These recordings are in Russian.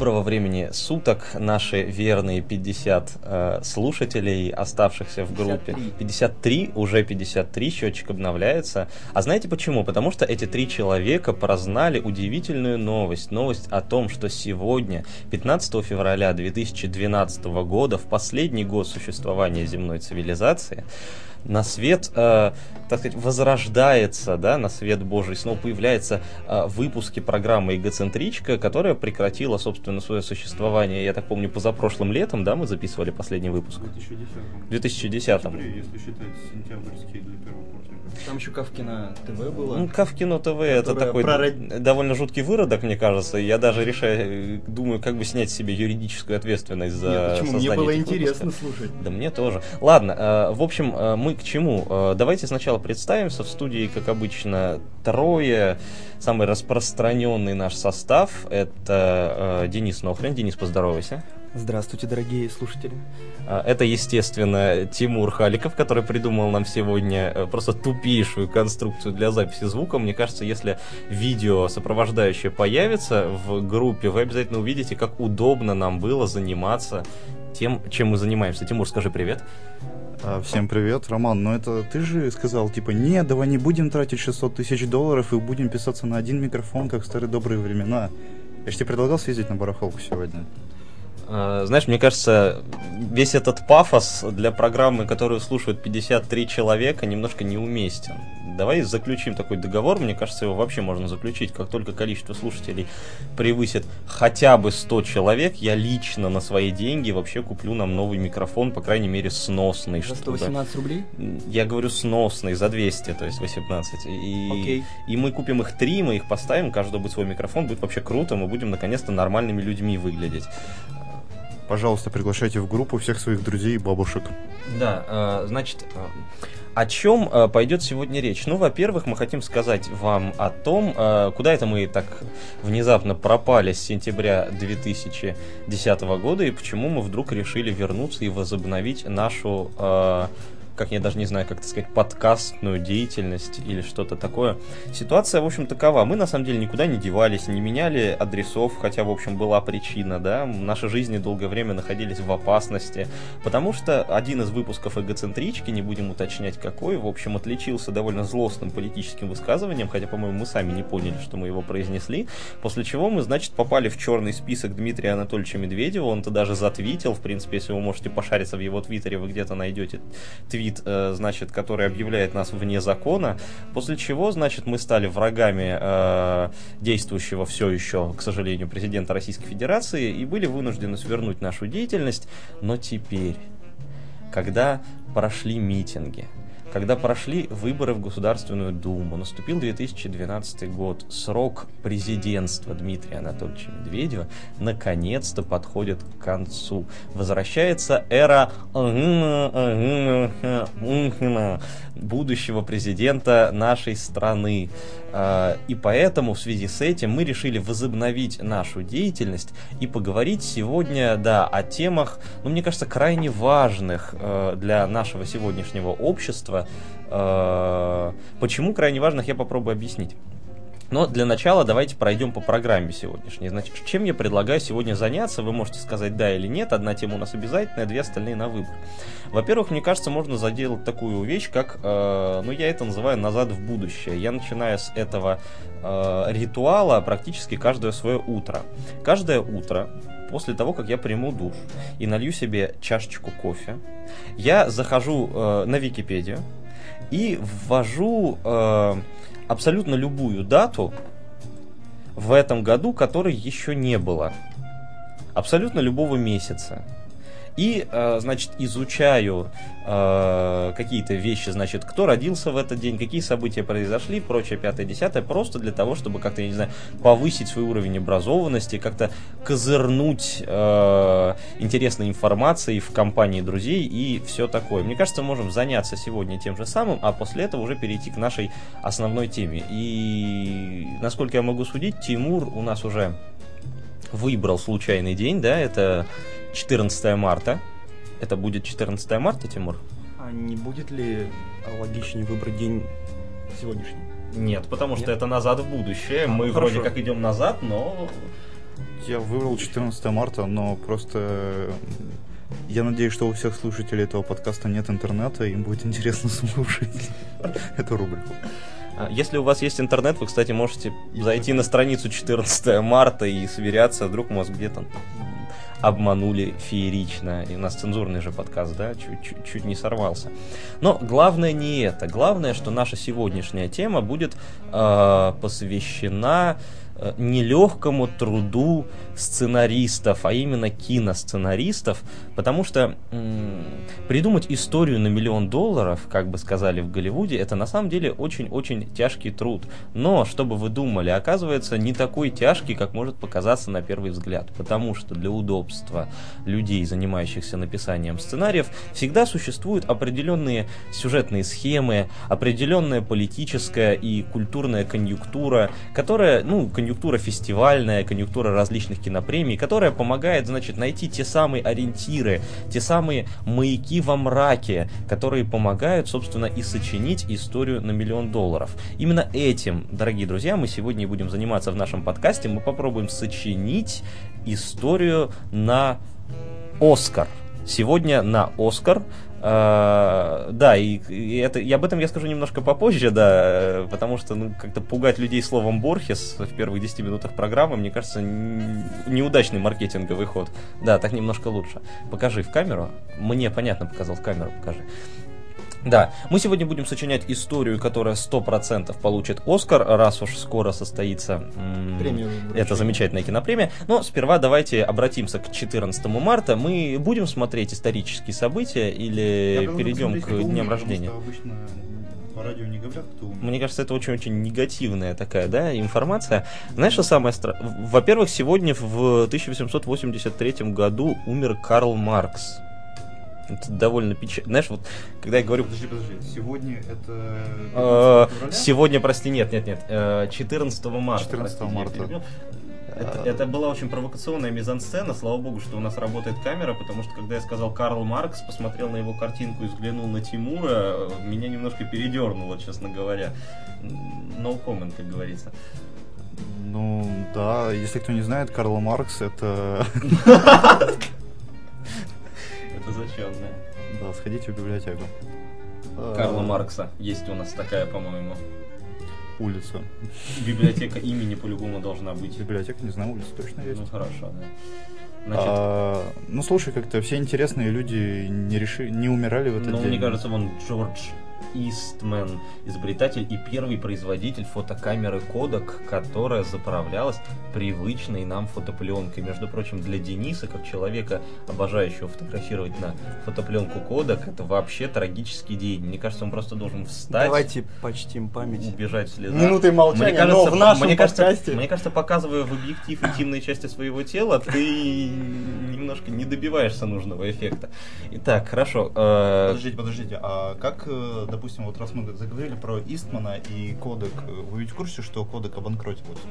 Доброго времени суток, наши верные 50 слушателей, оставшихся в группе. 53, уже 53, счетчик обновляется. А знаете почему? Потому что эти 3 человека прознали удивительную новость. Новость о том, что сегодня, 15 февраля 2012 года, в последний год существования земной цивилизации, на свет, так сказать, возрождается, да, на свет Божий, снова появляются выпуски программы «Эгоцентричка», которая прекратила, собственно, свое существование, я так помню, позапрошлым летом, да, мы записывали последний выпуск? В 2010. Если считать сентябрьский для первого курсника. Там еще Кавкино ТВ было. Ну, Кавкино ТВ это такой довольно жуткий выродок, мне кажется. Я даже думаю, как бы снять себе юридическую ответственность за почему? создание Мне было этих интересно выпусков. слушать. Да мне тоже. Ладно, в общем, мы к чему? Давайте сначала представимся. В студии, как обычно, трое. Самый распространенный наш состав — это Денис Нохрин. Денис, поздоровайся. Здравствуйте, дорогие слушатели. Это, естественно, Тимур Халиков, который придумал нам сегодня просто тупейшую конструкцию для записи звука. Мне кажется, если видео сопровождающее появится в группе, вы обязательно увидите, как удобно нам было заниматься тем, чем мы занимаемся. Тимур, скажи привет. Всем привет, Роман. Но это ты же сказал, типа, нет, давай не будем тратить $600 тысяч и будем писаться на один микрофон, как в старые добрые времена. Я же тебе предлагал съездить на барахолку сегодня. Знаешь, мне кажется, весь этот пафос для программы, которую слушают 53 человека, немножко неуместен. Давай заключим такой договор, мне кажется, его вообще можно заключить. Как только количество слушателей превысит хотя бы 100 человек, я лично на свои деньги вообще куплю нам новый микрофон, по крайней мере, сносный. За 118 рублей? Я говорю сносный, за 200, то есть 18. Окей. И мы купим их 3, мы их поставим, каждый будет свой микрофон, будет вообще круто, мы будем наконец-то нормальными людьми выглядеть. Пожалуйста, приглашайте в группу всех своих друзей и бабушек. Да, значит, о чем пойдет сегодня речь? Ну, во-первых, мы хотим сказать вам о том, куда это мы так внезапно пропали с сентября 2010 года и почему мы вдруг решили вернуться и возобновить нашу, как я даже не знаю, как это сказать, подкастную деятельность или что-то такое. Ситуация, в общем, такова. Мы, на самом деле, никуда не девались, не меняли адресов, хотя, в общем, была причина, да. Наши жизни долгое время находились в опасности, потому что один из выпусков «Эгоцентрички», не будем уточнять какой, в общем, отличился довольно злостным политическим высказыванием, хотя, по-моему, мы сами не поняли, что мы его произнесли, после чего мы, значит, попали в черный список Дмитрия Анатольевича Медведева, он-то даже затвитил, в принципе, если вы можете пошариться в его твиттере, вы где-то найдете твит, значит, который объявляет нас вне закона, после чего, значит, мы стали врагами действующего все еще, к сожалению, президента Российской Федерации и были вынуждены свернуть нашу деятельность, но теперь, когда прошли митинги, когда прошли выборы в Государственную Думу, наступил 2012 год, срок президентства Дмитрия Анатольевича Медведева наконец-то подходит к концу. Возвращается эра будущего президента нашей страны. И поэтому в связи с этим мы решили возобновить нашу деятельность и поговорить сегодня, да, о темах, ну, мне кажется, крайне важных для нашего сегодняшнего общества. Почему крайне важных, я попробую объяснить. Но для начала давайте пройдем по программе сегодняшней. Значит, чем я предлагаю сегодня заняться, вы можете сказать да или нет. Одна тема у нас обязательная, 2 остальные на выбор. Во-первых, мне кажется, можно заделать такую вещь, как, ну, я это называю «назад в будущее». Я начинаю с этого ритуала практически каждое свое утро. Каждое утро, после того, как я приму душ и налью себе чашечку кофе, я захожу на Википедию и ввожу абсолютно любую дату в этом году, которой еще не было. Абсолютно любого месяца. И, значит, изучаю какие-то вещи, значит, кто родился в этот день, какие события произошли, прочее, 5-10, просто для того, чтобы как-то, я не знаю, повысить свой уровень образованности, как-то козырнуть интересной информацией в компании друзей и все такое. Мне кажется, мы можем заняться сегодня тем же самым, а после этого уже перейти к нашей основной теме. И, насколько я могу судить, Тимур у нас уже выбрал случайный день, да, это 14 марта. Это будет 14 марта, Тимур? А не будет ли логичнее выбрать день сегодняшний? Нет, потому что это назад в будущее. Мы хорошо. вроде как идем назад, но Я выбрал 14 марта, но просто я надеюсь, что у всех слушателей этого подкаста нет интернета, и им будет интересно слушать эту рубрику. Если у вас есть интернет, вы, кстати, можете зайти на страницу 14 марта и сверяться, вдруг мы вас где-то обманули феерично. И у нас цензурный же подкаст, да, чуть не сорвался. Но главное не это. Главное, что наша сегодняшняя тема будет посвящена нелегкому труду сценаристов, а именно киносценаристов, потому что придумать историю на $1 миллион, как бы сказали в Голливуде, это на самом деле очень-очень тяжкий труд. Но, чтобы вы думали, оказывается, не такой тяжкий, как может показаться на первый взгляд, потому что для удобства людей, занимающихся написанием сценариев, всегда существуют определенные сюжетные схемы, определенная политическая и культурная конъюнктура, которая, конъюнктура фестивальная, конъюнктура различных кинопремий, которая помогает, найти те самые ориентиры, те самые маяки во мраке, которые помогают, собственно, и сочинить историю на $1 миллион. Именно этим, дорогие друзья, мы сегодня и будем заниматься в нашем подкасте. Мы попробуем сочинить историю на Оскар. Сегодня на Оскар. Да, и об этом я скажу немножко попозже, да, потому что, как-то пугать людей словом Борхес в первых 10 минутах программы, мне кажется, неудачный маркетинговый ход. Да, так немножко лучше. Покажи в камеру. Мне понятно показал, в камеру покажи. Да, мы сегодня будем сочинять историю, которая 100% получит Оскар, раз уж скоро состоится эта замечательная кинопремия. Но сперва давайте обратимся к 14 марта. Мы будем смотреть исторические события или перейдем к дням рождения? По радио не говорят, кто умер. Мне кажется, это очень-очень негативная такая, да, информация. Знаешь, что самое страшное? Во-первых, сегодня в 1883 году умер Карл Маркс. Это довольно печально. Знаешь, вот когда я говорю... Подожди. Сегодня это... Сегодня, прости, нет. 14 марта. 14 марта. Это была очень провокационная мизансцена. Слава богу, что у нас работает камера, потому что когда я сказал Карл Маркс, посмотрел на его картинку и взглянул на Тимура, меня немножко передернуло, честно говоря. No comment, как говорится. Да, если кто не знает, Карл Маркс это... Это зачем, да? Да, сходите в библиотеку. Карла Маркса. Есть у нас такая, по-моему. Улица. Библиотека имени по-любому должна быть. Библиотека, не знаю, улица точно есть. Хорошо, да. Значит... слушай, как-то все интересные люди не умирали в этот день. Мне кажется, Джордж Истмен, изобретатель и первый производитель фотокамеры Kodak, которая заправлялась привычной нам фотопленкой. Между прочим, для Дениса, как человека, обожающего фотографировать на фотопленку Kodak, это вообще трагический день. Мне кажется, он просто должен встать. Давайте почтим память. Убежать в слезах. Минуты молчания, но в нашем подкасте. Мне кажется, показывая в объектив интимные части своего тела, ты немножко не добиваешься нужного эффекта. Итак, хорошо. Подождите, а как, допустим, вот раз мы заговорили про Истмана и Kodak, вы ведь в курсе, что Kodak обанкротилась?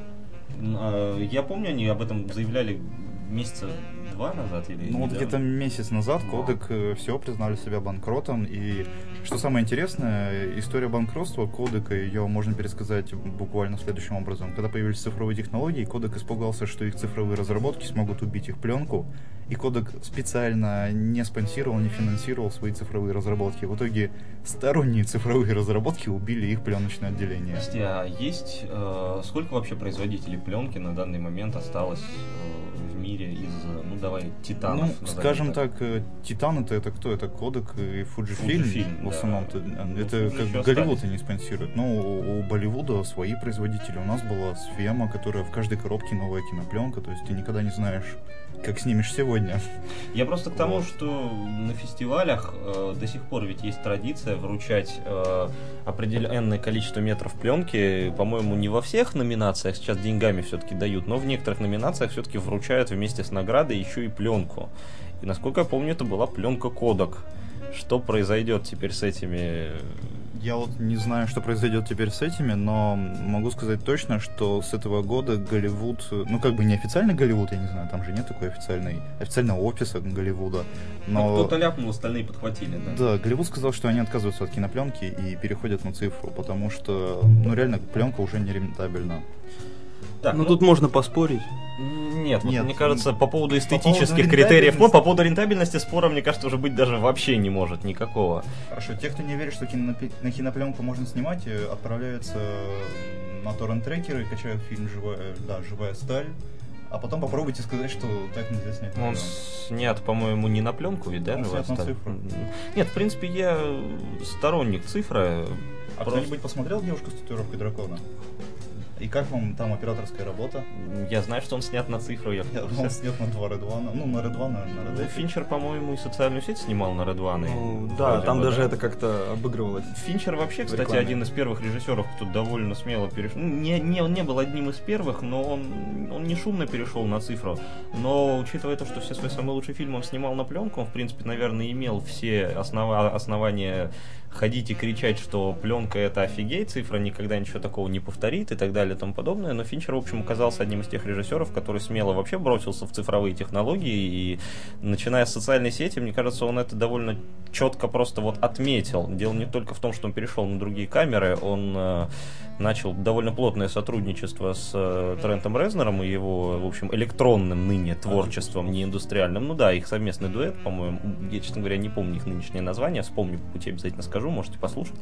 Я помню, они об этом заявляли месяца 2 назад или вот где-то месяц назад Kodak все признали себя банкротом, и что самое интересное, история банкротства Kodak, ее можно пересказать буквально следующим образом. Когда появились цифровые технологии, Kodak испугался, что их цифровые разработки смогут убить их пленку, и Kodak специально не спонсировал, не финансировал свои цифровые разработки. В итоге сторонние цифровые разработки убили их пленочное отделение. Прости, а есть сколько вообще производителей пленки на данный момент осталось в мире из, давай, титанов? Скажем так, титан это кто? Это Kodak и Fujifilm в основном. Да. Это как Голливуд они спонсируют. Но у Болливуда свои производители. У нас была Сфема, которая в каждой коробке новая кинопленка, то есть ты никогда не знаешь, как снимешь сегодня. Я просто к тому, что на фестивалях до сих пор ведь есть традиция вручать определенное количество метров пленки. По-моему, не во всех номинациях сейчас деньгами все-таки дают, но в некоторых номинациях все-таки вручают вместе с наградой еще и пленку. И насколько я помню, это была пленка Kodak. Что произойдет теперь с этими... Я вот не знаю, что произойдет теперь с этими, но могу сказать точно, что с этого года Голливуд, не официальный Голливуд, я не знаю, там же нет такой официального офиса Голливуда. Но кто-то ляпнул, остальные подхватили, да? Да, Голливуд сказал, что они отказываются от кинопленки и переходят на цифру, потому что, реально, пленка уже не рентабельна. Так, Ну тут можно поспорить. Нет, вот Нет, мне кажется, по поводу по эстетических поводу критериев, рентабельности. по поводу рентабельности спора, мне кажется, уже быть даже вообще не может никакого. Хорошо, те, кто не верит, что на кинопленку можно снимать, отправляются на торрент-трекеры, качают фильм «Живая сталь», а потом попробуйте сказать, что так нельзя снять. на Он пленку. снят, по-моему, не на пленку, ведь, да? Он «Живая снят на сталь»? цифру. Нет, в принципе, я сторонник цифры. А кто-нибудь посмотрел «Девушку с татуировкой дракона»? И как вам там операторская работа? Я знаю, что он снят на цифру. Я Он снят на 2 Red One, ну на Red One, на Red Dead. Финчер, по-моему, и социальную сеть снимал на Red One. Ну, да, Вроде там бы, даже да. это как-то обыгрывалось. Финчер вообще, В кстати, рекламе. один из первых режиссеров, кто довольно смело перешел. Он не был одним из первых, но он не шумно перешел на цифру. Но учитывая то, что все свои самые лучшие фильмы он снимал на пленку, он, в принципе, наверное, имел все основания ходить и кричать, что пленка это офигеть, цифра никогда ничего такого не повторит и так далее и тому подобное. Но Финчер, в общем, оказался одним из тех режиссеров, который смело вообще бросился в цифровые технологии. И начиная с социальной сети, мне кажется, он это довольно четко просто вот отметил. Дело не только в том, что он перешел на другие камеры, он начал довольно плотное сотрудничество с Трентом Резнором и его, в общем, электронным ныне творчеством, не индустриальным. Ну да, их совместный дуэт, по-моему, я, честно говоря, не помню их нынешнее название, вспомню по пути, обязательно скажу, можете послушать.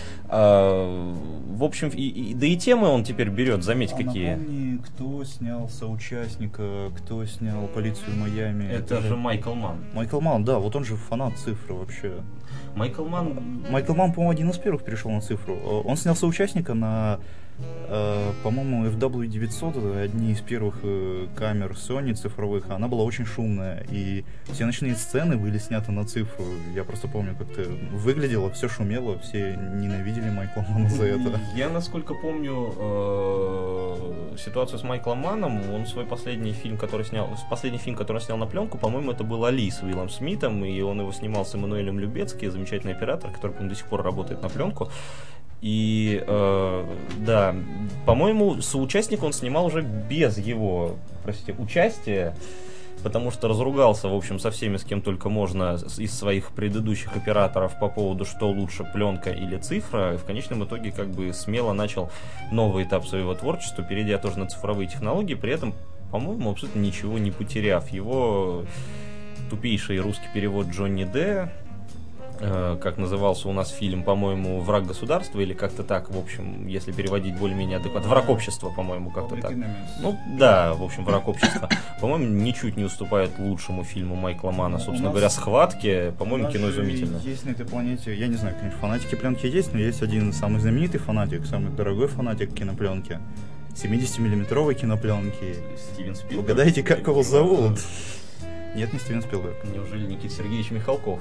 В общем, да и темы он теперь берет, заметь, какие. Напомни, кто снял «Соучастника», кто снял «Полицию Майами». Это же Майкл Манн. Майкл Манн, да, вот он же фанат цифры вообще. Майкл Манн... Майкл Манн, по-моему, один из первых перешел на цифру. Он снял «Соучастника» на, по-моему, FW900, это одни из первых камер Sony цифровых. Она была очень шумная, и все ночные сцены были сняты на цифру. Я просто помню, как это выглядело, все шумело, все ненавидели Майкла Манна за это. Я, насколько помню, ситуацию с Майклом Манном, он свой последний фильм, который он снял на пленку, по-моему, это был «Али» с Уиллом Смитом, и он его снимал с Эммануэлем Любецки, замечательный оператор, который, по-моему, до сих пор работает на пленку. И, да, по-моему, «Соучастник» он снимал уже без его, участия, потому что разругался, в общем, со всеми, с кем только можно из своих предыдущих операторов по поводу, что лучше, пленка или цифра, и в конечном итоге как бы смело начал новый этап своего творчества, перейдя тоже на цифровые технологии, при этом, по-моему, абсолютно ничего не потеряв. Его тупейший русский перевод Джонни Д., как назывался у нас фильм, по-моему, «Враг государства» или как-то так, в общем, если переводить более-менее адекватно. «Враг общества», по-моему, как-то так. Ну, да, в общем, «Враг общества». По-моему, ничуть не уступает лучшему фильму Майкла Манна, собственно говоря, «Схватки». По-моему, кино изумительно. Есть на этой планете, я не знаю, конечно, фанатики пленки есть, но есть один самый знаменитый фанатик, самый дорогой фанатик кинопленки. 70-миллиметровой кинопленки. Стивен Спилберг. Угадайте, как его зовут? Нет, не Стивен Спилберг. Неужели Никита Сергеевич Михалков?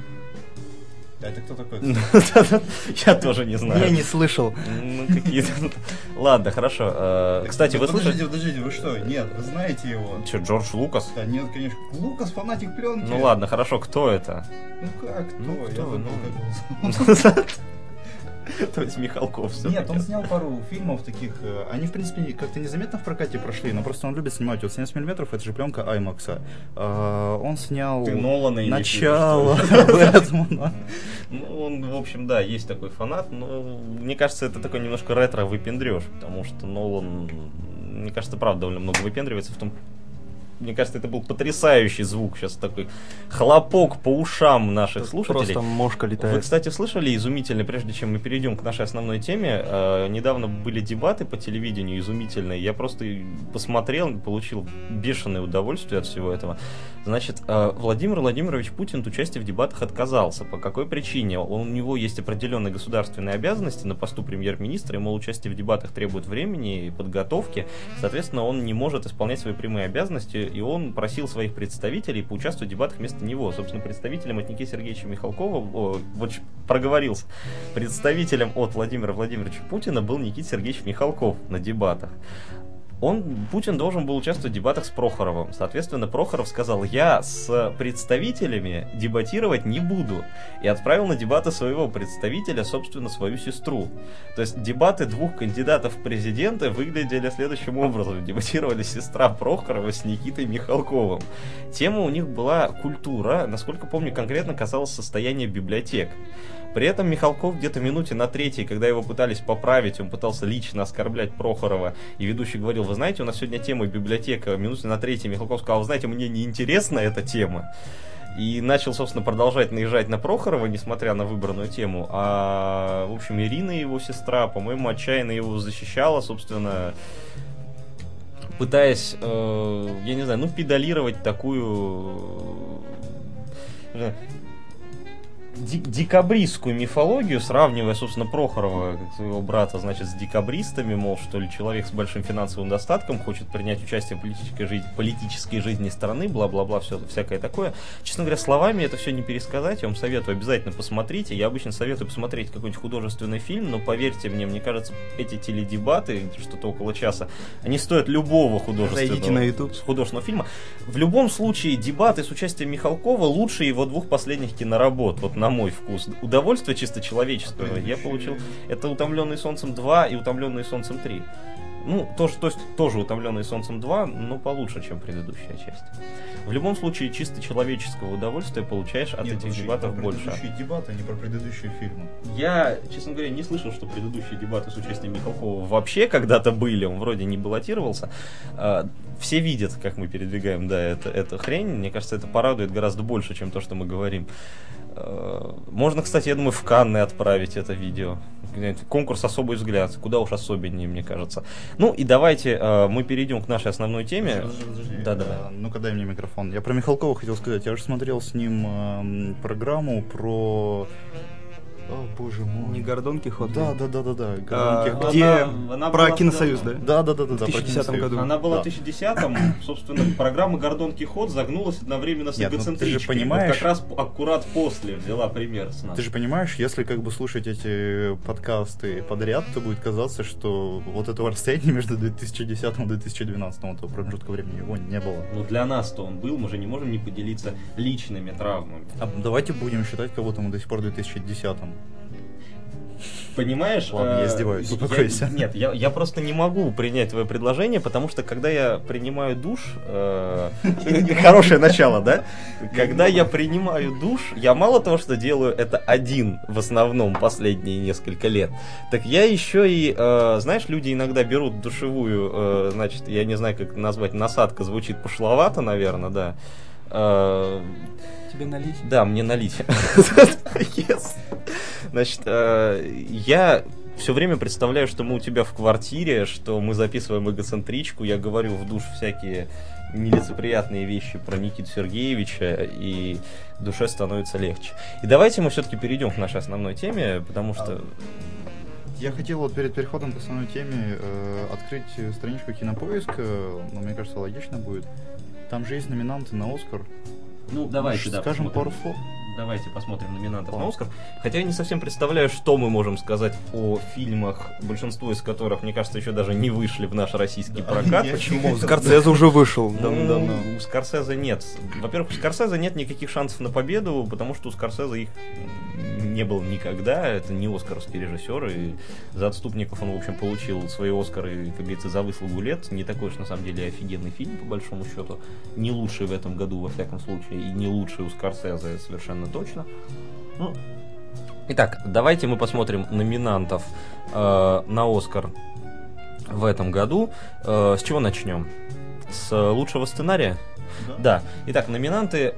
Это кто такой? Я тоже не знаю. Я не слышал. Ну, какие-то... Ладно, хорошо. Кстати, вы слышали... Подождите, вы что? Нет, вы знаете его? Что, Джордж Лукас? Да нет, конечно. Лукас фанатик пленки. Ну ладно, хорошо, кто это? Ну как, кто? Ну, Я кто? забыл, Ну. как его зовут. То есть Михалков все. Нет, он снял пару фильмов таких. Они, в принципе, как-то незаметно в прокате прошли, но просто он любит снимать. Вот 70 мм, это же пленка IMAX. Он снял Ты Нолана имеешь в виду, начало что ли? Бэтмена. Ну, он, в общем, да, есть такой фанат, но мне кажется, это такой немножко ретро-выпендрёж, потому что Нолан, мне кажется, правда довольно много выпендривается в том. Мне кажется, это был потрясающий звук. Сейчас такой хлопок по ушам наших слушателей. Просто мошка Вы, летает. кстати, слышали изумительно, прежде чем мы перейдем к нашей основной теме, недавно были дебаты по телевидению изумительные. Я просто посмотрел, получил бешеное удовольствие от всего этого. Значит, Владимир Владимирович Путин от участия в дебатах отказался. По какой причине? У него есть определенные государственные обязанности на посту премьер-министра, ему участие в дебатах требует времени и подготовки. Соответственно, он не может исполнять свои прямые обязанности, и он просил своих представителей поучаствовать в дебатах вместо него. Собственно, представителем от Никиты Сергеевича Михалкова, вот проговорился, представителем от Владимира Владимировича Путина был Никита Сергеевич Михалков на дебатах. Путин должен был участвовать в дебатах с Прохоровым. Соответственно, Прохоров сказал: я с представителями дебатировать не буду. И отправил на дебаты своего представителя, собственно, свою сестру. То есть дебаты двух кандидатов в президенты выглядели следующим образом. Дебатировали сестра Прохорова с Никитой Михалковым. Тема у них была культура. Насколько помню, конкретно касалось состояния библиотек. При этом Михалков где-то минуте на третьей, когда его пытались поправить, он пытался лично оскорблять Прохорова, и ведущий говорил: вы знаете, у нас сегодня тема библиотека, минуты на третьей Михалков сказал, вы знаете, мне не интересна эта тема. И начал, собственно, продолжать наезжать на Прохорова, несмотря на выбранную тему. А, в общем, Ирина, его сестра, по-моему, отчаянно его защищала, собственно, пытаясь, я не знаю, педалировать такую декабристскую мифологию, сравнивая, собственно, Прохорова, как своего брата, значит, с декабристами, мол, что ли, человек с большим финансовым достатком хочет принять участие в политической жизни страны, бла-бла-бла, все всякое такое. Честно говоря, словами это все не пересказать, я вам советую, обязательно посмотрите. Я обычно советую посмотреть какой-нибудь художественный фильм, но поверьте мне кажется, эти теледебаты, что-то около часа, они стоят любого Зайдите на YouTube. художественного фильма. В любом случае, дебаты с участием Михалкова лучше его двух последних киноработ, вот на мой вкус. Удовольствие чисто человеческое я получил. Это «Утомленный солнцем 2» и «Утомленный солнцем 3». Тоже «Утомленный солнцем 2», но получше, чем предыдущая часть. В любом случае, чисто человеческого удовольствия получаешь от этих дебатов больше. Предыдущие дебаты, а не про предыдущие фильмы. Я, честно говоря, не слышал, что предыдущие дебаты с участием Михалкова вообще когда-то были. Он вроде не баллотировался. Все видят, как мы передвигаем, эту хрень. Мне кажется, это порадует гораздо больше, чем то, что мы говорим. Можно, кстати, я думаю, в Канны отправить это видео. Конкурс «Особый взгляд». Куда уж особеннее, мне кажется. И давайте мы перейдем к нашей основной теме. Подожди. Да. Ну-ка дай мне микрофон. Я про Михалкова хотел сказать. Я уже смотрел с ним программу про... О, боже мой. Не Гордон Кихот? Да. Где Она про была, Киносоюз, да? Да. В 2010 году. Она была в 2010-м. Собственно, программа «Гордон Кихот» загнулась одновременно с эгоцентричкой. Ты же понимаешь... как раз аккурат после взяла пример с нас. Ты же понимаешь, если слушать эти подкасты подряд, то будет казаться, что вот этого расстояния между 2010 и 2012 этого промежутка времени его не было. Для нас-то он был, мы же не можем не поделиться личными травмами. А давайте будем считать кого-то мы до сих пор в 2010-м. Понимаешь? Ладно, я издеваюсь, успокойся. Нет, я просто не могу принять твое предложение, потому что когда я принимаю душ... Хорошее начало, да? Когда я принимаю душ, я мало того, что делаю это один в основном последние несколько лет, так я еще и... Знаешь, люди иногда берут душевую, значит, я не знаю, как назвать, насадка звучит пошловато, наверное, да. Тебе налить? Да, мне налить. Yes. Значит, я все время представляю, что мы у тебя в квартире, что мы записываем эгоцентричку, я говорю в душ всякие нелицеприятные вещи про Никиту Сергеевича, и душе становится легче. И давайте мы все-таки перейдем к нашей основной теме, потому что... Я хотел перед переходом к основной теме открыть страничку Кинопоиска, но мне кажется, логично будет. Там же есть номинанты на Оскар. Давайте, скажем пару слов. Давайте посмотрим номинантов на Оскар. Хотя я не совсем представляю, что мы можем сказать о фильмах, большинство из которых, мне кажется, еще даже не вышли в наш российский прокат. Почему? Скорсезе уже вышел давно. У Скорсезе нет. Во-первых, у Скорсезе нет никаких шансов на победу, потому что у Скорсезе их не было никогда. Это не оскаровский режиссер, и за «Отступников» он, в общем, получил свои Оскары, как говорится, за выслугу лет. Не такой уж, на самом деле, офигенный фильм, по большому счету. Не лучший в этом году, во всяком случае, и не лучший у Скорсезе, совершенно точно. Итак, давайте мы посмотрим номинантов на Оскар в этом году. С чего начнем? С лучшего сценария? Да. Итак, номинанты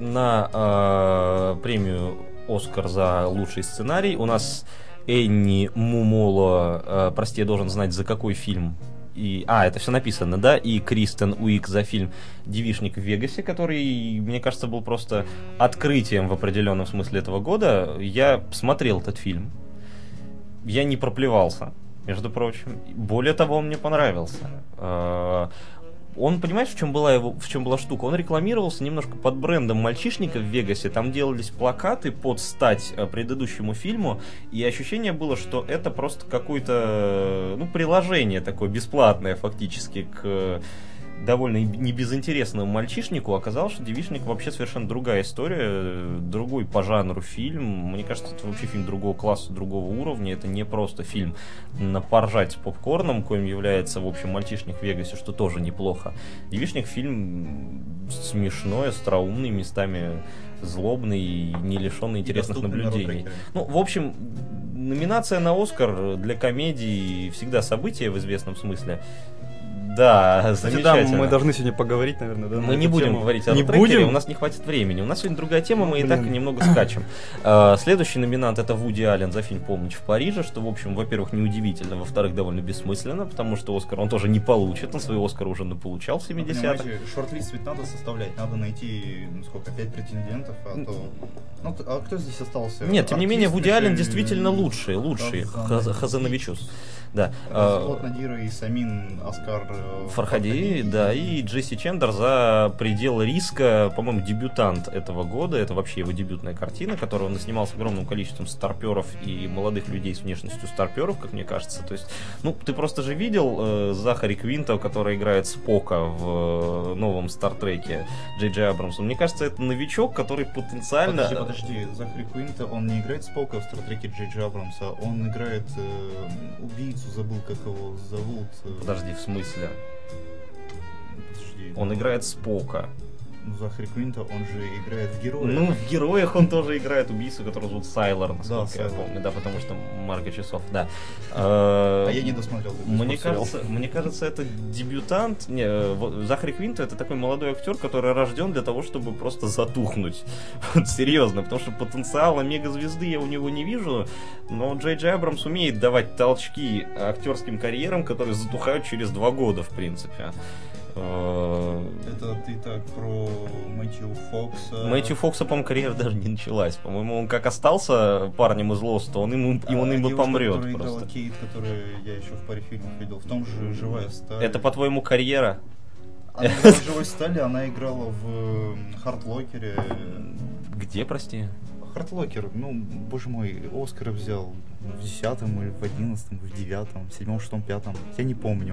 на премию «Оскар» за лучший сценарий. У нас Энни Мумоло, прости, я должен знать, за какой фильм. Это все написано, да? И Кристен Уик за фильм «Девичник в Вегасе», который, мне кажется, был просто открытием в определенном смысле этого года. Я смотрел этот фильм. Я не проплевался, между прочим. Более того, он мне понравился. Он, понимаешь, в чем была штука? Он рекламировался немножко под брендом «Мальчишника в Вегасе». Там делались плакаты под стать предыдущему фильму, и ощущение было, что это просто какое-то, приложение такое бесплатное фактически к довольно небезынтересному «Мальчишнику». Оказалось, что «Девичник» вообще совершенно другая история, другой по жанру фильм. Мне кажется, это вообще фильм другого класса, другого уровня. Это не просто фильм на поржать с попкорном, коим является, в общем, «Мальчишник в Вегасе», что тоже неплохо. «Девичник» фильм смешной, остроумный, местами злобный и не лишенный интересных наблюдений. В общем, номинация на «Оскар» для комедии всегда событие в известном смысле. Да, Кстати, замечательно. да, мы должны сегодня поговорить, наверное, да? Мы не будем говорить о трекере, у нас не хватит времени. У нас сегодня другая тема, мы и так немного скачем. Следующий номинант — это Вуди Аллен за фильм «Полночь в Париже», что, в общем, во-первых, неудивительно, во-вторых, довольно бессмысленно, потому что Оскар он тоже не получит, он свои Оскары уже получал в 70-х. Шорт-лист ведь надо составлять, надо найти, 5 претендентов, а то... Ну, а кто здесь остался? Нет, тем не менее, Вуди Аллен действительно лучший Хазановичус. Да. Вот Надира и Самин, Оскар Фархади, да, и Джесси Чендер за «Предел риска», по-моему, дебютант этого года. Это вообще его дебютная картина, которую он снимал с огромным количеством старперов и молодых людей с внешностью старперов, как мне кажется. То есть, ты просто же видел Захари Квинто, который играет Спока в новом Стартреке Джей Джей Абрамсом. Мне кажется, это новичок, который потенциально... Подожди, Захари Квинто, он не играет Спока в Стартреке Джей Джей Абрамса, он играет убийцу, забыл, как его зовут. Подожди, в смысле? Подожди. Он играет Спока. Захари Квинто, он же играет в «Героях». В «Героях» он тоже играет убийцу, которого зовут Сайлор, насколько я Сайлор. помню, да, потому что Марго Часов, да. Я не досмотрел. Мне кажется, это дебютант. Захари Квинто — это такой молодой актер, который рожден для того, чтобы просто затухнуть. Серьезно, потому что потенциала мегазвезды я у него не вижу, но Джей Джей Абрамс умеет давать толчки актерским карьерам, которые затухают через 2 года, в принципе. Это ты так про Мэтью Фокса? Мэтью Фокса, по-моему, карьера даже не началась. По-моему, он как остался парнем из Лоста, он им и помрет которая просто. Играла Кейт, которую я еще в паре фильмов видел, в том же «Живая сталь». Это, по-твоему, карьера? Она играла в «Живой стали», она играла в «Хартлокере». Где, прости? «Хартлокер», боже мой, Оскар взял в 10-м или в 11-м, в 9-м, 7-м, 6-м, 5-м, я не помню.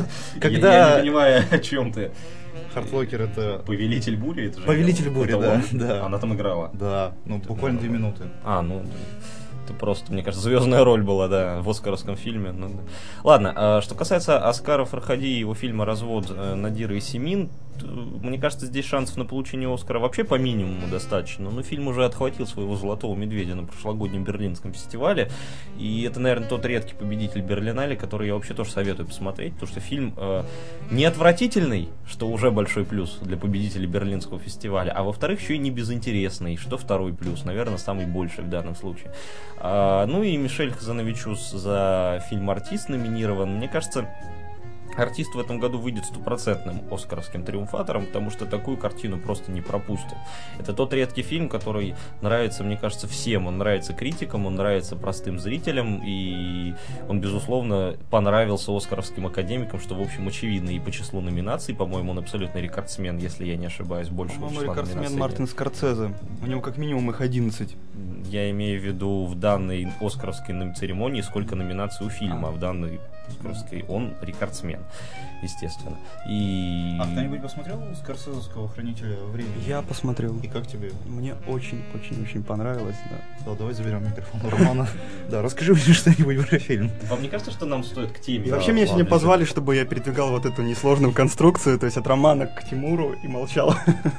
Я не понимаю, о чем ты. «Хартлокер» — это... «Повелитель бури»? Это же «Повелитель бури», да. Она там играла? Да, буквально 2 минуты. Это просто, мне кажется, звездная роль была, да, в оскаровском фильме. Ладно, что касается Оскара Фархади и его фильма «Развод» Надиры и Семин, мне кажется, здесь шансов на получение Оскара вообще по минимуму достаточно. Но фильм уже отхватил своего золотого медведя на прошлогоднем Берлинском фестивале. И это, наверное, тот редкий победитель Берлинале, который я вообще тоже советую посмотреть. Потому что фильм не отвратительный, что уже большой плюс для победителей Берлинского фестиваля. А во-вторых, еще и не безинтересный, что второй плюс. Наверное, самый больший в данном случае. И Мишель Хазановичус за фильм «Артист» номинирован. Мне кажется, «Артист» в этом году выйдет стопроцентным оскаровским триумфатором, потому что такую картину просто не пропустят. Это тот редкий фильм, который нравится, мне кажется, всем. Он нравится критикам, он нравится простым зрителям, и он, безусловно, понравился оскаровским академикам, что, в общем, очевидно и по числу номинаций. По-моему, он абсолютный рекордсмен, если я не ошибаюсь, большего числа номинаций. Рекордсмен Мартин Скорсезе. У него как минимум их 11. Я имею в виду в данной оскаровской церемонии, сколько номинаций у фильма, а в данной оскаровской он рекордсмен, естественно. А кто-нибудь посмотрел скорсезовского «Хранителя времени»? Я посмотрел. И как тебе? Мне очень-очень-очень понравилось, да. Давай заберем микрофон у Романа. Да, расскажи мне что-нибудь про фильм. Вам не кажется, что нам стоит к теме? И вообще меня сегодня позвали, чтобы я передвигал вот эту несложную конструкцию, то есть от Романа к Тимуру, и молчал.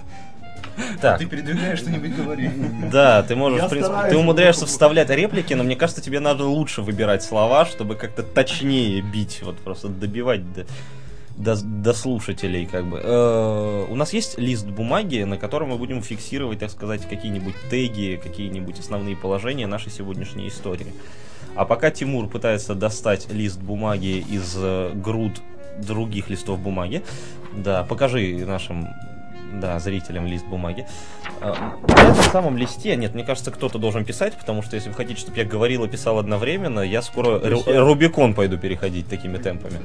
Так. Ты передвигаешь, что-нибудь говори. Да, ты можешь, в принципе, ты умудряешься вставлять реплики, но мне кажется, тебе надо лучше выбирать слова, чтобы как-то точнее бить, вот просто добивать до слушателей, как бы. У нас есть лист бумаги, на котором мы будем фиксировать, так сказать, какие-нибудь теги, какие-нибудь основные положения нашей сегодняшней истории. А пока Тимур пытается достать лист бумаги из груд других листов бумаги, да, покажи нашим зрителям лист бумаги. На этом самом листе, нет, мне кажется, кто-то должен писать, потому что если вы хотите, чтобы я говорил и писал одновременно, я скоро Рубикон пойду переходить такими темпами.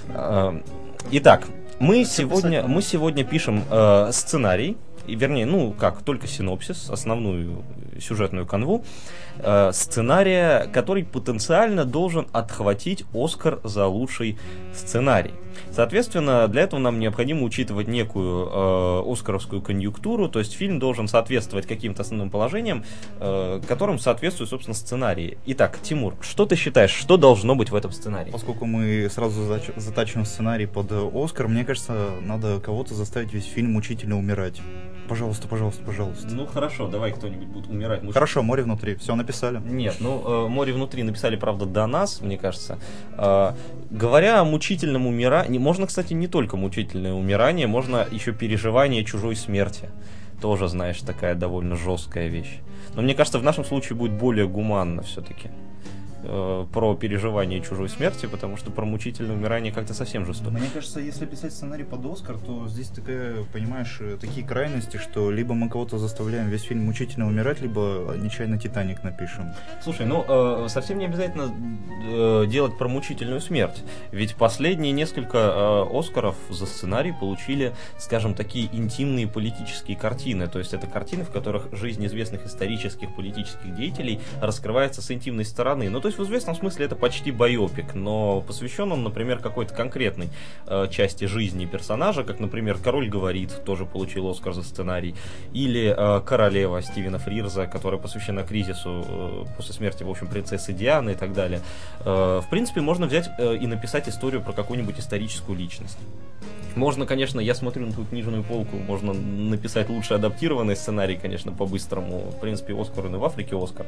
Итак, мы сегодня пишем сценарий, только синопсис, основную сюжетную канву сценария, который потенциально должен отхватить Оскар за лучший сценарий. Соответственно, для этого нам необходимо учитывать некую оскаровскую конъюнктуру, то есть фильм должен соответствовать каким-то основным положениям, которым соответствует, собственно, сценарий. Итак, Тимур, что ты считаешь, что должно быть в этом сценарии? Поскольку мы сразу затачиваем сценарий под Оскар, мне кажется, надо кого-то заставить весь фильм мучительно умирать. Пожалуйста. Ну хорошо, давай кто-нибудь будет умирать. Хорошо, «Море внутри», все написали. Нет, «Море внутри» написали, правда, до нас, мне кажется. Говоря о мучительном умирании, можно, кстати, не только мучительное умирание, можно еще переживание чужой смерти. Тоже, знаешь, такая довольно жесткая вещь. Но мне кажется, в нашем случае будет более гуманно все-таки про переживание чужой смерти, потому что про мучительное умирание как-то совсем жестоко. Мне кажется, если писать сценарий под Оскар, то здесь такая, понимаешь, такие крайности, что либо мы кого-то заставляем весь фильм мучительно умирать, либо нечаянно «Титаник» напишем. Слушай, ну совсем не обязательно делать про мучительную смерть, ведь последние несколько Оскаров за сценарий получили, скажем, такие интимные политические картины, то есть это картины, в которых жизнь известных исторических политических деятелей раскрывается с интимной стороны. Ну, то есть в известном смысле это почти байопик, но посвящен он, например, какой-то конкретной части жизни персонажа, как, например, «Король говорит», тоже получил Оскар за сценарий, или «Королева» Стивена Фрирза, которая посвящена кризису после смерти, в общем, принцессы Дианы и так далее. В принципе, можно взять и написать историю про какую-нибудь историческую личность. Можно, конечно, я смотрю на ту книжную полку, можно написать лучше адаптированный сценарий, конечно, по-быстрому. В принципе, Оскар, и в Африке Оскар.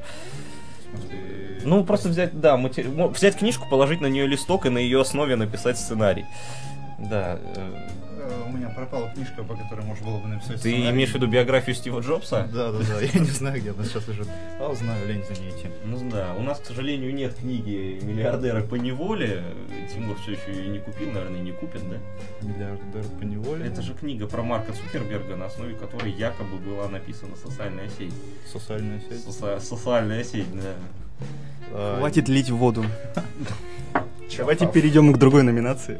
Ну, просто взять, да, взять книжку, положить на нее листок и на ее основе написать сценарий. Да. У меня пропала книжка, по которой можно было бы написать Ты сценарий. имеешь в виду биографию Стива Джобса? Да, я не знаю, где она сейчас лежит. А, знаю, лень за ней идти. Ну да, у нас, к сожалению, нет книги «Миллиардеры по неволе». Тимур все еще ее не купил, наверное, не купит, да? «Миллиардер по неволе». Это же книга про Марка Цукерберга, на основе которой якобы была написана социальная сеть. Социальная сеть. Социальная сеть, да. Хватит лить воду. Давайте перейдем к другой номинации.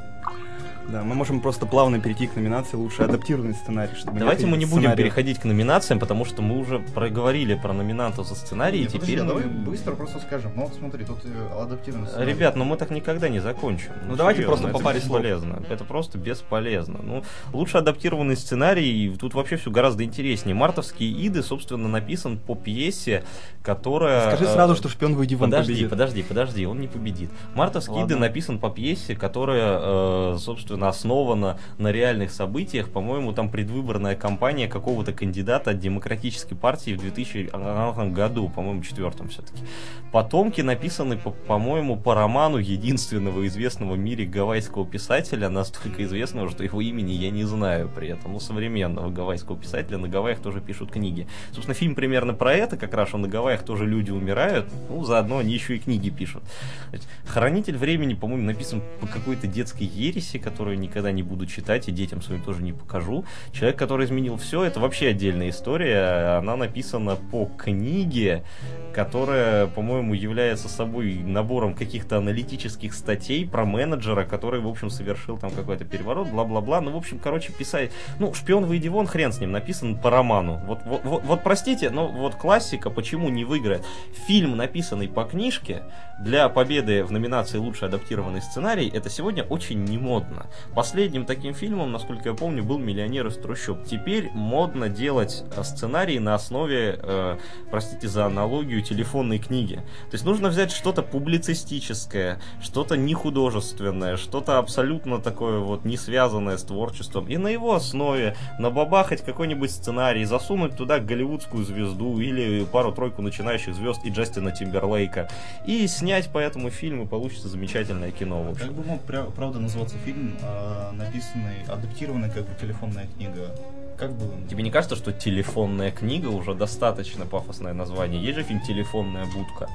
Да, мы можем просто плавно перейти к номинации «Лучший адаптированный сценарий». Давайте мы не будем переходить к номинациям, потому что мы уже проговорили про номинантов за сценарий, и теперь... Давай быстро просто скажем. Ну вот смотри, тут адаптированный сценарий. Ребят, ну мы так никогда не закончим. Ну давайте серьезно, просто по паре слов. Бесполезно. Это просто бесполезно. Ну, лучше адаптированный сценарий, тут вообще все гораздо интереснее. «Мартовские иды», собственно, написан по пьесе, которая... Скажи сразу, что «Шпион, выйди вон» победит. Подожди, он не победит. «Мартовские Ладно. иды» написан по пьесе, которая, собственно, основана на реальных событиях. По-моему, там предвыборная кампания какого-то кандидата от Демократической партии в 2000 году, по-моему, 4-м все-таки. «Потомки» написаны, по-моему, по роману единственного известного в мире гавайского писателя, настолько известного, что его имени я не знаю при этом. Ну, современного гавайского писателя. На Гавайях тоже пишут книги. Собственно, фильм примерно про это, как раз, что на Гавайях тоже люди умирают, ну, заодно они еще и книги пишут. «Хранитель времени», по-моему, написан по какой-то детской ереси, которую никогда не буду читать и детям своим тоже не покажу. «Человек, который изменил все», это вообще отдельная история. Она написана по книге, которая, по-моему, является собой набором каких-то аналитических статей про менеджера, который, в общем, совершил там какой-то переворот, бла-бла-бла. Ну, в общем, короче, писать... Ну, «Шпион, выйди вон», хрен с ним, написан по роману. Вот простите, но вот классика почему не выиграет? Фильм, написанный по книжке, для победы в номинации «Лучший адаптированный сценарий», это сегодня очень немодно. Последним таким фильмом, насколько я помню, был «Миллионер из трущоб». Теперь модно делать сценарий на основе, простите за аналогию, телефонной книги. То есть нужно взять что-то публицистическое, что-то нехудожественное, что-то абсолютно такое вот не связанное с творчеством, и на его основе набабахать какой-нибудь сценарий, засунуть туда голливудскую звезду или пару-тройку начинающих звезд и Джастина Тимберлейка, и снять по этому фильму, получится замечательное кино, в общем. Как бы мог, правда, называться фильм, написанный, адаптированный как бы телефонная книга? Как бы... Тебе не кажется, что «Телефонная книга» уже достаточно пафосное название? Есть же фильм «Телефонная будка»,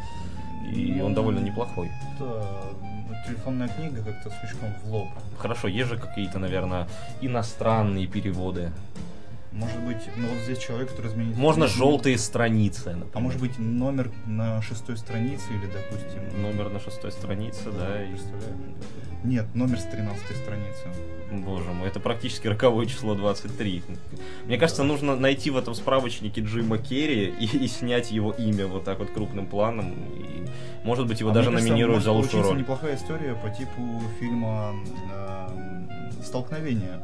и он довольно неплохой. Да, телефонная книга как-то слишком в лоб. Хорошо, есть же какие-то, наверное, иностранные переводы. Может быть, ну вот здесь человек, который изменил... Можно «Желтые страницы», например. А может быть, номер на 6-й странице или, допустим... Номер на 6-й странице, да. И... Нет, номер с 13-й страницы. Боже мой, это практически роковое число 23. Мне кажется, нужно найти в этом справочнике Джима Керри и снять его имя вот так вот крупным планом. И, может быть, его даже номинируют за лучшую роль. Неплохая история по типу фильма «Столкновение».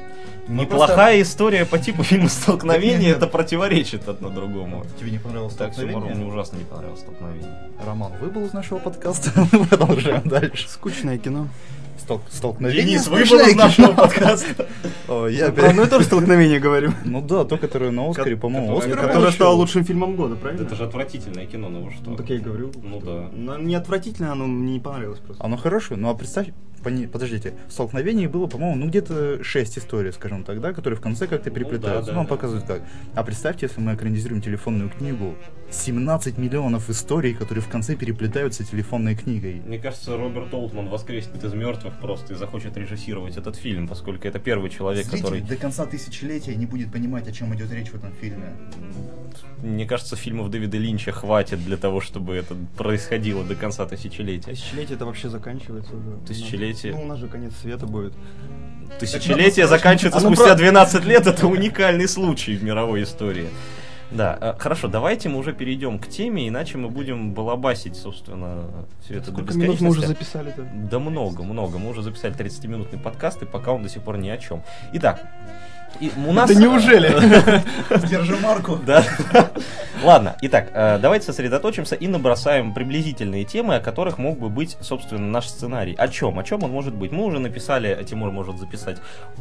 Неплохая история по типу фильма «Столкновение», это противоречит одно другому. Тебе не понравилось «Столкновение»? «Столкновение»? Мне ужасно не понравилось «Столкновение». Роман выбыл из нашего подкаста, мы продолжаем дальше. Скучное кино. Столкновение. Денис выбыл из нашего подкаста. Я про одно и то же «Столкновение» говорю. Ну да, то, которое на Оскаре, по-моему, Которое стало лучшим фильмом года, правильно? Это же отвратительное кино, ну вы что? Ну так я и говорю. Ну да. Но не отвратительно, оно мне не понравилось просто. Оно хорошее, ну а представь, подождите, в «Столкновении» было, по-моему, где-то 6 историй, скажем так, да, которые в конце как-то переплетаются. Вам показывают как. А представьте, если мы экранизируем телефонную книгу, 17 миллионов историй, которые в конце переплетаются телефонной книгой. Мне кажется, Роберт Олтман воскреснет из мертвых просто и захочет режиссировать этот фильм, поскольку это первый человек, Зритель который... до конца тысячелетия не будет понимать, о чем идет речь в этом фильме. Мне кажется, фильмов Дэвида Линча хватит для того, чтобы это происходило до конца тысячелетия. Тысячелетие это вообще заканчивается уже. Тысячелетие? Ну, у нас же конец света будет. Тысячелетие заканчивается спустя 12 лет, это уникальный случай в мировой истории. Да, хорошо, давайте мы уже перейдем к теме, иначе мы будем балабасить, собственно, все это до бесконечности. Сколько минут мы уже записали-то? Да много. Мы уже записали 30-минутный подкаст, и пока он до сих пор ни о чем. Итак, у нас... Да неужели? Держи марку. Да. Ладно, итак, давайте сосредоточимся и набросаем приблизительные темы, о которых мог бы быть, собственно, наш сценарий. О чем он может быть? Мы уже написали, Тимур может записать,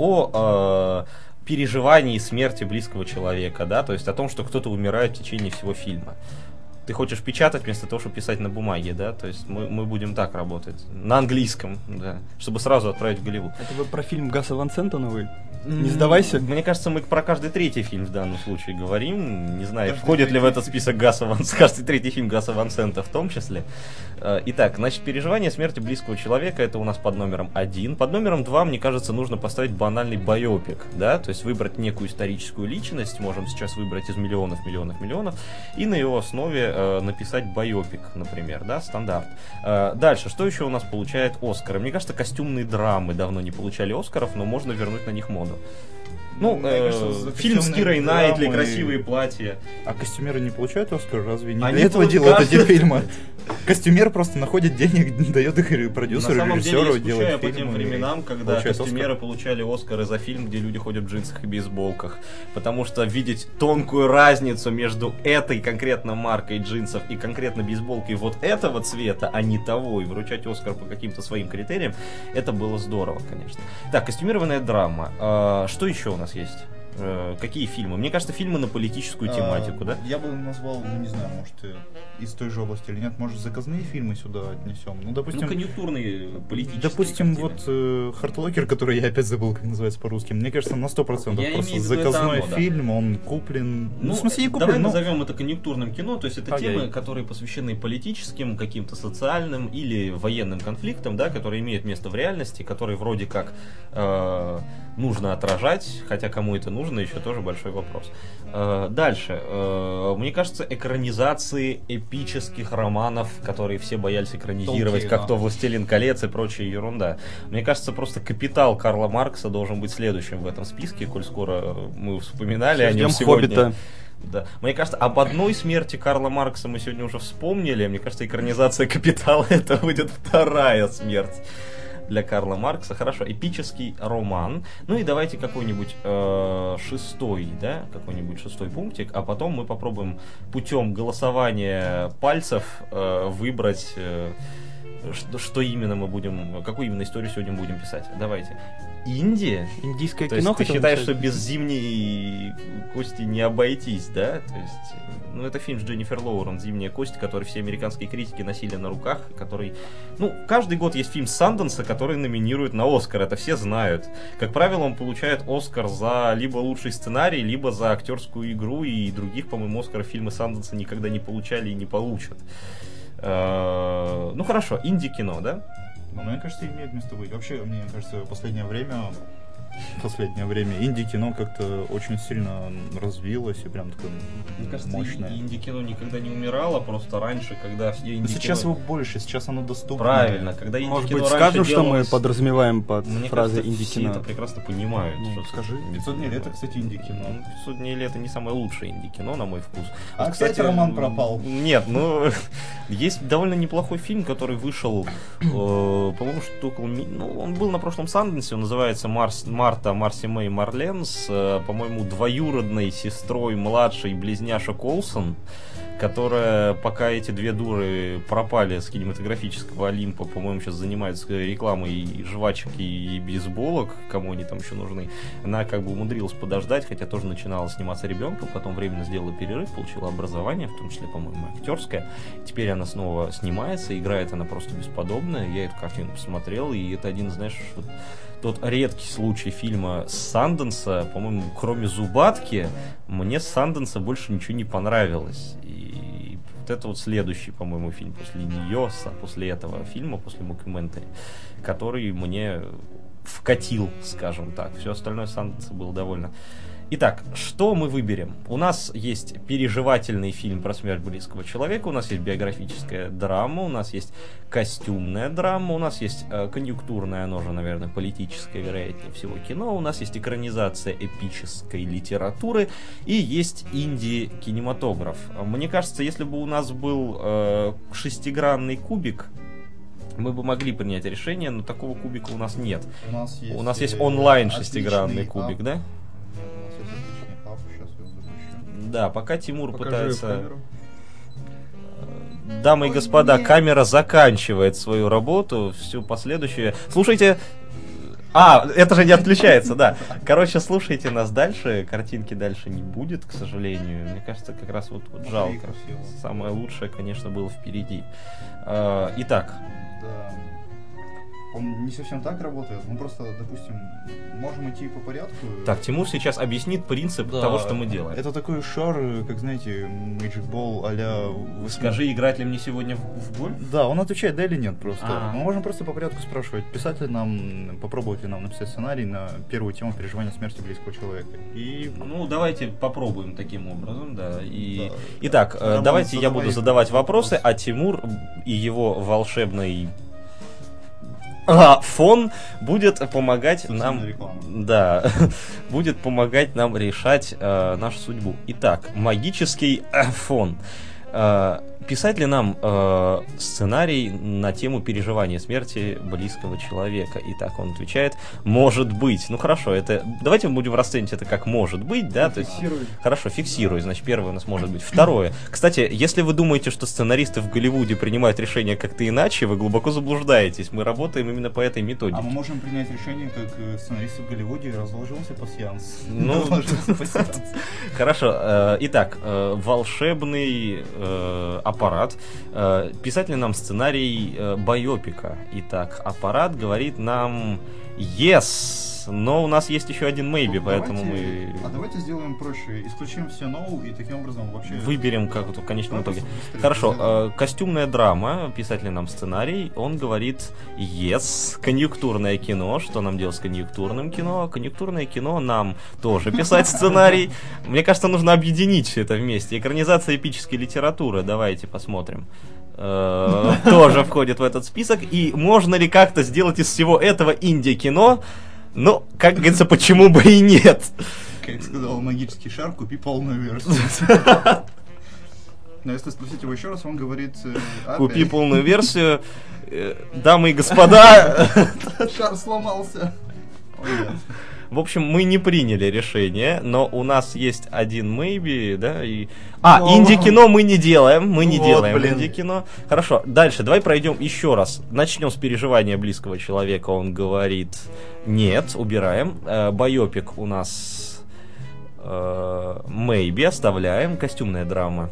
о переживании смерти близкого человека, да, то есть о том, что кто-то умирает в течение всего фильма. Ты хочешь печатать вместо того, чтобы писать на бумаге, да, то есть мы будем так работать, на английском, да, чтобы сразу отправить в Голливуд. Это вы про фильм Гаса Ван Сента новый? Не сдавайся. Мне кажется, мы про каждый третий фильм в данном случае говорим. Не знаю, входит ли в этот список каждый третий фильм Гаса Ван Сента в том числе. Итак, значит, переживание смерти близкого человека, это у нас под номером 1. Под номером 2, мне кажется, нужно поставить банальный байопик, да, то есть выбрать некую историческую личность, можем сейчас выбрать из миллионов, и на его основе написать байопик, например, да, стандарт. Дальше, что еще у нас получает Оскары? Мне кажется, костюмные драмы давно не получали Оскаров, но можно вернуть на них моду. Ну, фильм с Кирой Найтли, красивые платья. А костюмеры не получают Оскар? Разве не Они для этого делают эти фильмы? Костюмер просто находит денег, дает их продюсеру, На самом деле, режиссеру, я делает скучаю по тем временам, когда костюмеры получали Оскары за фильм, где люди ходят в джинсах и бейсболках. Потому что видеть тонкую разницу между этой конкретно маркой джинсов и конкретно бейсболкой вот этого цвета, а не того, и вручать Оскар по каким-то своим критериям, это было здорово, конечно. Так, костюмированная драма. Что еще у нас есть? Какие фильмы? Мне кажется, фильмы на политическую тематику, да? Я бы назвал, не знаю, может, из той же области или нет, может, заказные фильмы сюда отнесем. Ну, допустим... конъюнктурные, политические. Допустим, картины. Вот Хартлокер, который я опять забыл, как называется по-русски, мне кажется, на 100% просто заказной фильм, он куплен... Ну, в смысле, не куплен, давай назовем это конъюнктурным кино, то есть это Окей. темы, которые посвящены политическим, каким-то социальным или военным конфликтам, да, которые имеют место в реальности, которые вроде как нужно отражать, хотя кому это нужно, еще тоже большой вопрос. Дальше. Мне кажется, экранизации эпических романов, которые все боялись экранизировать, Толкин, как да. то «Властелин колец» и прочая ерунда. Мне кажется, просто «Капитал» Карла Маркса должен быть следующим в этом списке, коль скоро мы вспоминали о нем сегодня. «Хоббита». Да. Мне кажется, об одной смерти Карла Маркса мы сегодня уже вспомнили. Мне кажется, экранизация «Капитала» это будет вторая смерть для Карла Маркса. Хорошо, эпический роман. Ну и давайте какой-нибудь шестой пунктик, а потом мы попробуем путем голосования пальцев выбрать, что именно мы будем, какую именно историю сегодня мы будем писать. Давайте. Индия? Индийское То кино. есть ты считаешь, что без «Зимней кости» не обойтись, да? То есть, ну, это фильм с Дженнифер Лоуренс «Зимняя кость», который все американские критики носили на руках, который... Ну, каждый год есть фильм Санденса, который номинируют на Оскар, это все знают. Как правило, он получает Оскар за либо лучший сценарий, либо за актерскую игру, и других, по-моему, Оскаров фильмы Санденса никогда не получали и не получат. Ну, хорошо, инди-кино, да? Ну, мне кажется, имеет место быть. Вообще, мне кажется, в последнее время инди-кино как-то очень сильно развилось и прям такое Мне кажется, мощное. инди-кино никогда не умирало, просто раньше, когда все инди-кино... Сейчас его больше, сейчас оно доступно. Правильно, когда инди-кино Может быть, раньше скажем, что мы делалось... подразумеваем под Мне фразой кажется, все инди-кино? это прекрасно понимают. Ну, что скажи. 500 дней лета, кстати, инди-кино. Ну, 500 дней лета не самое лучшее инди-кино, на мой вкус. А, Вот, кстати, роман пропал. Нет, ну, есть довольно неплохой фильм, который вышел, по-моему, что около... Ну, он был на прошлом Санденсе, он называется «Марс Марта Марси Мэй Марлен с, по-моему, двоюродной сестрой младшей близняшек Олсен, которая, пока эти две дуры пропали с кинематографического Олимпа, по-моему, сейчас занимается рекламой жвачек и бейсболок, кому они там еще нужны, она как бы умудрилась подождать, хотя тоже начинала сниматься ребенком, потом временно сделала перерыв, получила образование, в том числе, по-моему, актерское. Теперь она снова снимается, играет она просто бесподобно. Я эту картину посмотрел, и это один, знаешь, тот редкий случай фильма Санденса, по-моему, кроме «Зубатки», мне с Санденса больше ничего не понравилось. И вот это вот следующий, по-моему, фильм после нее, после этого фильма, после «Мокюментари», который мне вкатил, скажем так. Все остальное Санденса было довольно... Итак, что мы выберем? У нас есть переживательный фильм про смерть близкого человека, у нас есть биографическая драма, у нас есть костюмная драма, у нас есть конъюнктурное, оно же, наверное, политическое, вероятнее всего, кино, у нас есть экранизация эпической литературы и есть инди-кинематограф. Мне кажется, если бы у нас был шестигранный кубик, мы бы могли принять решение, но такого кубика у нас нет. У нас есть онлайн шестигранный кубик, да? Да, пока Тимур пытается... Дамы и господа, камера заканчивает свою работу, всю последующую... Слушайте... это же не отключается, да. Короче, слушайте нас дальше, картинки дальше не будет, к сожалению. Мне кажется, как раз вот жалко. Самое лучшее, конечно, было впереди. Итак... Он не совсем так работает, мы просто, допустим, можем идти по порядку. Так, Тимур сейчас объяснит принцип того, что мы делаем. Это такой шар, как, знаете, Magic Ball а-ля... Скажи, играть ли мне сегодня в гольф? Да, он отвечает, да или нет просто. Мы можем просто по порядку спрашивать, писать ли нам, попробовать ли нам написать сценарий на первую тему переживания смерти близкого человека. И... Ну, давайте попробуем таким образом, да. Итак, давайте я буду задавать вопросы, а Тимур и его волшебный... фон будет помогать нам... Да, будет помогать нам решать нашу судьбу. Итак, магический фон. Писать ли нам сценарий на тему переживания смерти близкого человека? Итак, он отвечает, может быть. Ну хорошо, это давайте мы будем расценивать это как может быть, да? То есть, хорошо, фиксируй. Значит, первое у нас может быть. Второе. Кстати, если вы думаете, что сценаристы в Голливуде принимают решения как-то иначе, вы глубоко заблуждаетесь. Мы работаем именно по этой методике. А мы можем принять решение, как сценаристы в Голливуде, разложился пасьянс. Хорошо. Итак, волшебный аппарат. Писать ли нам сценарий байопика? Итак, аппарат говорит нам yes, но у нас есть еще один maybe, поэтому мы... давайте сделаем проще. Исключим все no и таким образом вообще... Выберем как-то в конечном итоге. Хорошо, костюмная драма, писать ли нам сценарий? Он говорит yes. Конъюнктурное кино, что нам делать с конъюнктурным кино? Конъюнктурное кино нам тоже писать сценарий. Мне кажется, нужно объединить все это вместе. Экранизация эпической литературы, давайте посмотрим. Тоже входит в этот список. И можно ли как-то сделать из всего этого инди-кино? Ну, как говорится, почему бы и нет? Как сказал магический шар, купи полную версию. Но если спросить его еще раз, он говорит... Купи полную версию. Дамы и господа... Шар сломался. В общем, мы не приняли решение, но у нас есть один maybe, да, и... инди-кино мы не делаем, инди-кино. Хорошо, дальше, давай пройдем еще раз. Начнем с переживания близкого человека, он говорит нет, убираем. Байопик у нас maybe, оставляем. Костюмная драма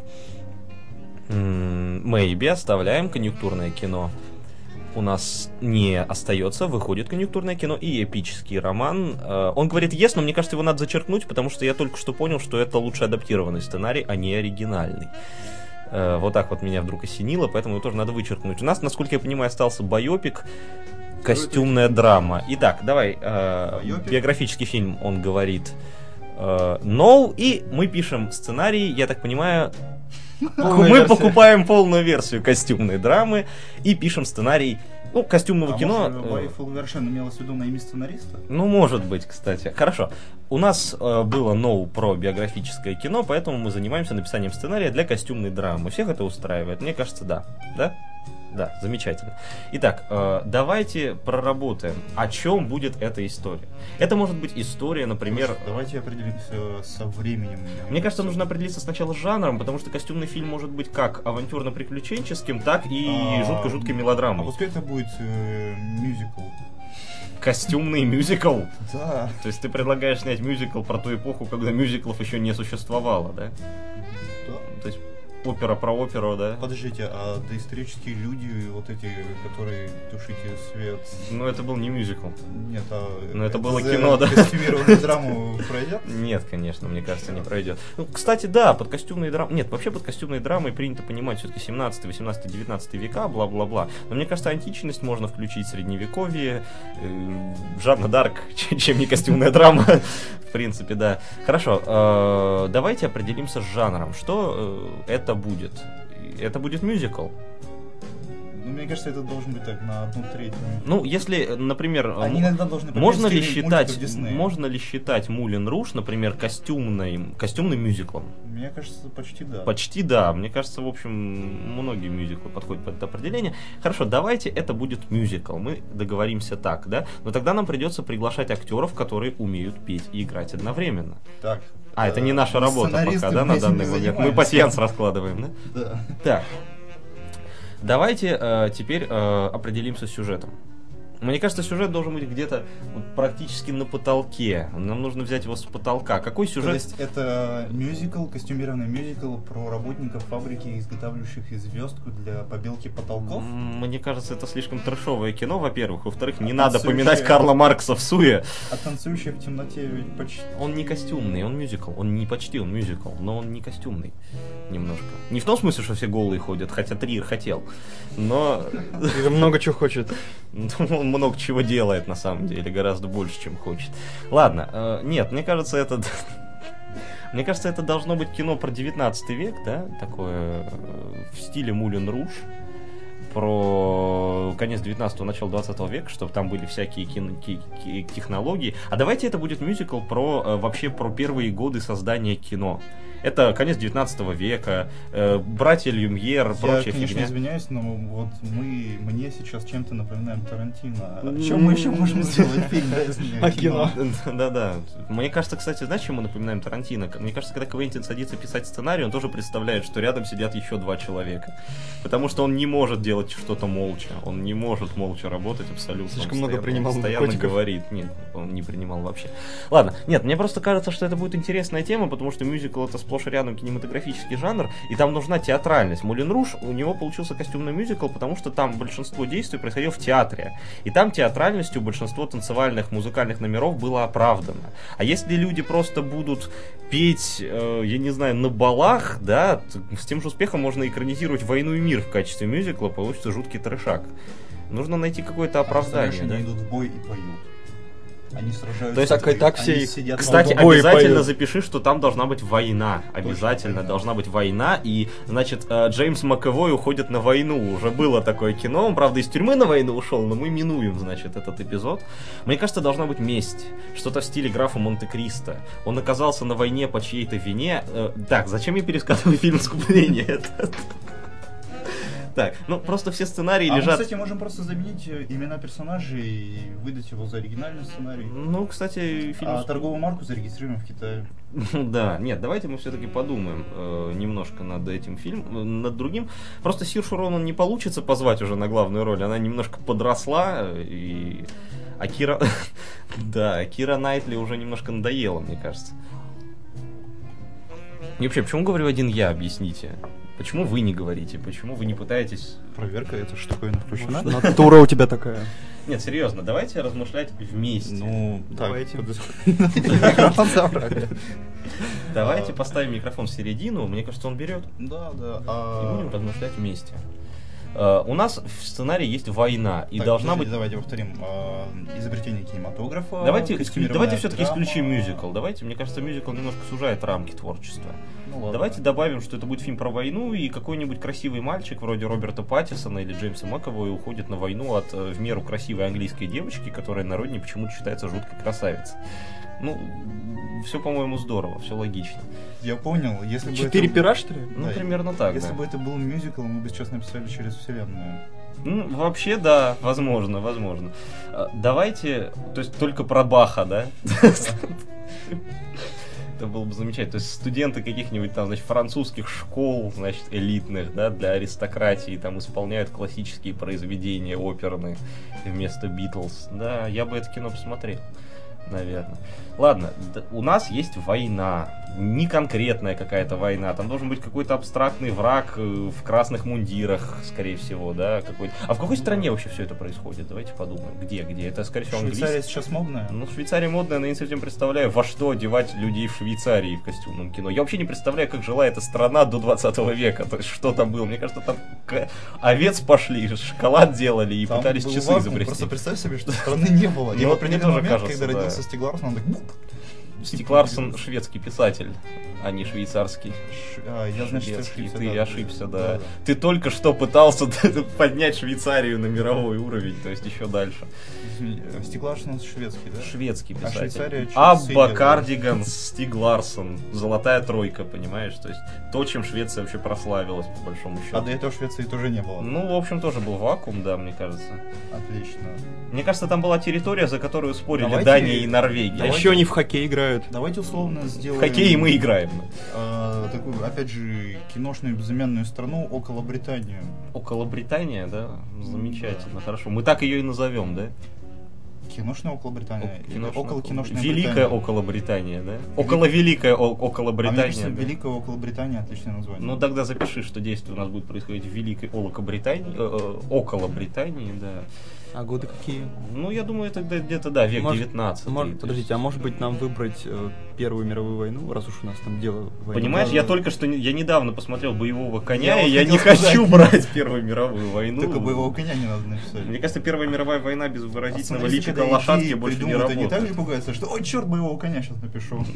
maybe, оставляем. Конъюнктурное кино у нас не остается, выходит конъюнктурное кино и эпический роман. Он говорит yes, но мне кажется, его надо зачеркнуть, потому что я только что понял, что это лучше адаптированный сценарий, а не оригинальный. Вот так вот меня вдруг осенило, поэтому его тоже надо вычеркнуть. У нас, насколько я понимаю, остался байопик, костюмная драма. Итак, давай, биографический фильм, он говорит no, и мы пишем сценарий, я так понимаю... Мы покупаем полную версию костюмной драмы и пишем сценарий, костюмного кино. Может, совершенно имелось в виду на имя сценариста? Ну, может быть, кстати. Хорошо. У нас было no про биографическое кино, поэтому мы занимаемся написанием сценария для костюмной драмы. Всех это устраивает? Мне кажется, да. Да? Да, замечательно. Итак, давайте проработаем, о чем будет эта история. Это может быть история, например... Давайте определимся со временем. Мне кажется, нужно определиться сначала с жанром, потому что костюмный фильм может быть как авантюрно-приключенческим, так и жутко-жуткой мелодрамой. Пускай это будет мюзикл. Костюмный мюзикл? Да. То есть ты предлагаешь снять мюзикл про ту эпоху, когда мюзиклов еще не существовало, да? Да. То есть опера про оперу, да? Подождите, а доисторические люди, вот эти, которые тушите свет... Ну, это был не мюзикл. Нет, Но это было за кино, да? Костюмированную драму пройдет? Нет, конечно, мне кажется, не пройдет. Ну, кстати, да, под костюмные драмы... Нет, вообще под костюмной драмой принято понимать все-таки 17, 18, 19 века, бла-бла-бла. Но мне кажется, античность можно включить, средневековье, Жанна Дарк, чем не костюмная драма. В принципе, да. Хорошо, давайте определимся с жанром. Что это будет? Это будет мюзикл. Ну, мне кажется, это должен быть так, на 1/3. Ну, если, например, Они иногда должны можно ли Диснея. считать Мулен Руж, например, костюмным мюзиклом? Мне кажется, почти да. Почти да. Мне кажется, в общем, многие мюзиклы подходят под это определение. Хорошо, давайте это будет мюзикл. Мы договоримся так, да? Но тогда нам придется приглашать актеров, которые умеют петь и играть одновременно. Так. Это не наша работа пока, да, на данный момент. Мы пасьянс раскладываем, да? Да. Так. Давайте теперь определимся с сюжетом. Мне кажется, сюжет должен быть где-то практически на потолке. Нам нужно взять его с потолка. Какой сюжет? То есть это мюзикл, костюмированный мюзикл про работников фабрики, изготавливающих звездку для побелки потолков? Мне кажется, это слишком трэшовое кино, во-первых. Во-вторых, не А надо танцующая... поминать Карла Маркса в суе. А танцующая в темноте ведь почти... Он не костюмный, он мюзикл. Он не почти, он мюзикл, но он не костюмный. Немножко. Не в том смысле, что все голые ходят, хотя Триер хотел. Но... Много чего хочет. Он много чего делает, на самом деле, гораздо больше, чем хочет. Ладно, нет, мне кажется, это... Мне кажется, это должно быть кино про 19 век, да? Такое в стиле Мулен Руж. Про конец 19-го, начало 20 века, чтобы там были всякие технологии. А давайте это будет мюзикл вообще про первые годы создания кино. Это конец 19 века, братья Люмьер, прочая фигня. Я, конечно, извиняюсь, но вот мне сейчас чем-то напоминаем Тарантино. О чем мы еще можем сделать фильм, о кино? Да-да. Мне кажется, кстати, знаешь, чем мы напоминаем Тарантино? Мне кажется, когда Квентин садится писать сценарий, он тоже представляет, что рядом сидят еще 2 человека. Потому что он не может делать что-то молча. Он не может молча работать абсолютно. Слишком много принимал постоянно наркотиков. Говорит. Нет, он не принимал вообще. Ладно, нет, мне просто кажется, что это будет интересная тема, потому что мюзикл — это сплошь и рядом кинематографический жанр, и там нужна театральность. Мулен Руж, у него получился костюмный мюзикл, потому что там большинство действий происходило в театре. И там театральностью большинство танцевальных, музыкальных номеров было оправдано. А если люди просто будут петь, я не знаю, на балах, да, с тем же успехом можно экранизировать «Войну и мир» в качестве мюзикла, получится жуткий трешак. Нужно найти какое-то оправдание. Они да? идут в бой и поют. Они сражаются. То есть, так и так все они их... сидят Кстати, на бой и обязательно поют. запиши, что там должна быть война. Обязательно война. должна быть война. И, значит, Джеймс Макэвой уходит на войну. Уже было такое кино. Он, правда, из тюрьмы на войну ушел, но мы минуем, значит, этот эпизод. Мне кажется, должна быть месть. Что-то в стиле графа Монте-Кристо. Он оказался на войне по чьей-то вине. Так, зачем я пересказываю фильм «Искупление»? Так, ну просто все сценарии Мы, лежат... кстати, можем просто заменить имена персонажей и выдать его за оригинальный сценарий. Ну, кстати, фильм... А торговую марку зарегистрируем в Китае. Да, нет, давайте мы все-таки подумаем немножко над этим фильмом, над другим. Просто Сиршу Ронан не получится позвать уже на главную роль, она немножко подросла, и... А Кира... Да, Кира Найтли уже немножко надоела, мне кажется. И вообще, почему говорю один я, объясните? Почему вы не говорите? Почему вы не пытаетесь... Проверка, эта штуковина включена? Натура у тебя такая. Нет, серьезно, давайте размышлять вместе. Ну, Давайте. Давайте поставим микрофон в середину, мне кажется, он берет. Да. И будем размышлять вместе. У нас в сценарии есть война, и должна быть... Давайте повторим. Изобретение кинематографа. Давайте костюмированная все-таки драма. исключим мюзикл. Давайте, мне кажется, мюзикл немножко сужает рамки творчества. Ну, ладно. Давайте добавим, что это будет фильм про войну, и какой-нибудь красивый мальчик, вроде Роберта Паттисона или Джеймса Макэвоя, уходит на войну от в меру красивой английской девочки, которая на родине почему-то считается жуткой красавицей. Ну, все, по-моему, здорово, все логично. Я понял. Если бы 4 это... пера, что ли? Ну, Да, примерно так, Если да. бы это был мюзикл, мы бы сейчас написали через вселенную. Ну, вообще, да, возможно. Давайте, то есть только про Баха, да? Это было бы замечательно. То есть студенты каких-нибудь там, значит, французских школ, значит, элитных, да, для аристократии, там исполняют классические произведения оперные вместо Битлз. Да, я бы это кино посмотрел, наверное. Ладно, у нас есть война. Не конкретная какая-то война. Там должен быть какой-то абстрактный враг в красных мундирах, скорее всего, да, какой-то. А в какой стране вообще все это происходит? Давайте подумаем. Где? Это, скорее всего, английский. Швейцария сейчас модная? Ну, Швейцария модная, но я не совсем представляю, во что одевать людей в Швейцарии в костюмном кино. Я вообще не представляю, как жила эта страна до 20 века. То есть, что там было. Мне кажется, там овец пошли, шоколад делали и там пытались был часы вакуум. изобрести. Просто представь себе, что страны не было. И в определенный момент, кажется, когда да. родился Стиг Ларсон, он так... Стиг Ларсон шведский писатель, а не швейцарский. Я, значит, Шведский. ошибся. Ты да, ошибся, да. да. Ты только что пытался поднять Швейцарию на мировой уровень, то есть еще дальше. Стиг Ларсон шведский, да? Шведский А писатель. Швейцария Абба Кардиган, Стиг Ларсон. Золотая тройка, понимаешь? То есть то, чем Швеция вообще прославилась, по большому счету. А до этого Швеции тоже не было. Ну, в общем, тоже был вакуум, да, мне кажется. Отлично. Мне кажется, там была территория, за которую спорили Давайте- Дания и Норвегия. А еще они в хоккей играют. Давайте условно В сделаем... хоккей мы играем. Такую, опять же, киношную безымянную страну около Британию. Около Британия, да? Замечательно, хорошо. Мы так ее и назовем, да? Киношная около Британии. Киношная Около киношная Великая Британия. около Британия, да? Около Великая около А мне Британия. кажется, да. Великая около Британии отличное название. Ну тогда запиши, что действие у нас будет происходить в Великой Британии, около Британии, да. А годы какие? Ну, я думаю, это где-то, да, век 19. Подождите, а может быть нам выбрать Первую мировую войну, раз уж у нас там дело войны? Понимаешь, Да, я да. только что, я недавно посмотрел «Боевого коня», Я и вот я не хотел сказать. хочу брать Первую мировую войну. Только боевого коня не надо написать. Мне кажется, Первая мировая война без выразительного Сценаристы, личика когда лошадки идеи больше не придумывают, они так работает. же пугаются, что ой, черт, боевого коня сейчас напишу.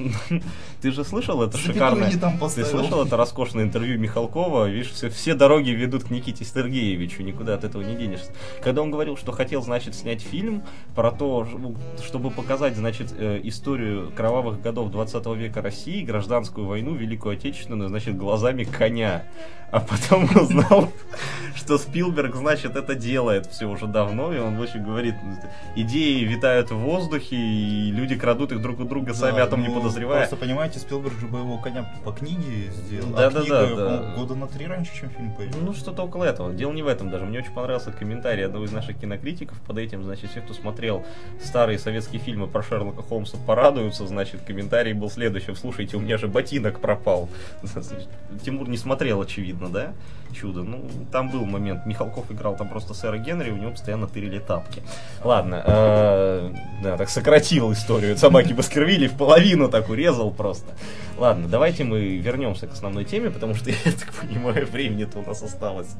Ты же слышал это Запятую шикарное? не там Ты поставил. слышал это роскошное интервью Михалкова? Видишь, все дороги ведут к Никите Сергеевичу, никуда от этого не денешься. Когда он говорил, что хотел, значит, снять фильм про то, чтобы показать, значит, историю кровавых годов 20 века России, гражданскую войну, Великую Отечественную, значит, глазами коня. А потом узнал, что Спилберг, значит, это делает все уже давно, и он очень говорит, идеи витают в воздухе, и люди крадут их друг у друга, сами о том не подозревая. Просто понимаете, Спилберг же боевого коня по книге сделал, Да, а да, книга, да, по-моему, да. года на 3 раньше, чем фильм появился. Ну, что-то около этого. Дело не в этом даже. Мне очень понравился комментарий одного из наших кинокритиков под этим. Значит, все, кто смотрел старые советские фильмы про Шерлока Холмса, порадуются. Значит, комментарий был следующим. Слушайте, у меня же ботинок пропал. Тимур не смотрел, очевидно, да? Чудо. Ну, там был момент. Михалков играл там просто сэра Генри, у него постоянно тырили тапки. Ладно, да, так сократил историю собаки Баскервилей, в половину так урезал просто. Ладно, давайте мы вернемся к основной теме, потому что, я так понимаю, времени-то у нас осталось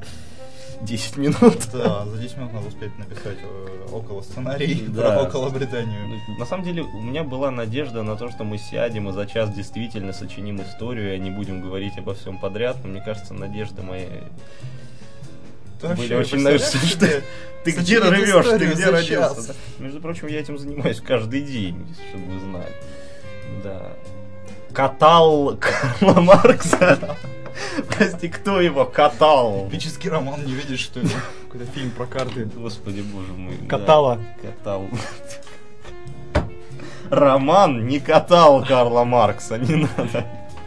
10 минут. Да, за 10 минут надо успеть написать около сценарий Да. про около Британию. На самом деле, у меня была надежда на то, что мы сядем и за час действительно сочиним историю, и не будем говорить обо всем подряд, но мне кажется, надежды мои были очень... представляешь, Ты где сочинить рвешь, ты историю где за родился? час. Да. Между прочим, я этим занимаюсь каждый день, чтобы вы знали. Да. Катал Карла Маркса. Прости, кто его катал? Эпический роман, не видишь, что ли? Какой-то фильм про карты. Господи, боже мой. да. Катала. Катал. Роман не катал Карла Маркса, не надо.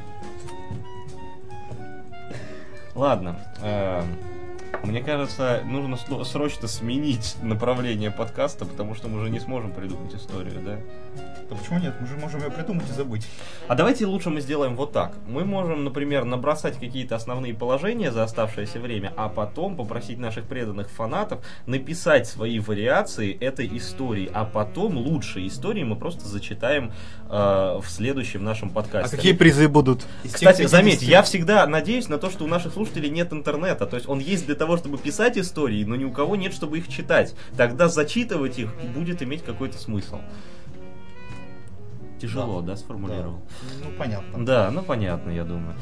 Ладно. Мне кажется, нужно срочно сменить направление подкаста, потому что мы уже не сможем придумать историю, да? Да почему нет? Мы же можем ее придумать и забыть. А давайте лучше мы сделаем вот так. Мы можем, например, набросать какие-то основные положения за оставшееся время, а потом попросить наших преданных фанатов написать свои вариации этой истории, а потом лучшие истории мы просто зачитаем в следующем нашем А подкасте. какие призы будут? Кстати, заметь, я всегда надеюсь на то, что у наших слушателей нет интернета. То есть он есть для того, чтобы писать истории, но ни у кого нет, чтобы их читать. Тогда зачитывать их будет иметь какой-то смысл. тяжело, да, сформулировал? Да. Ну, понятно. Да, ну понятно, я думаю.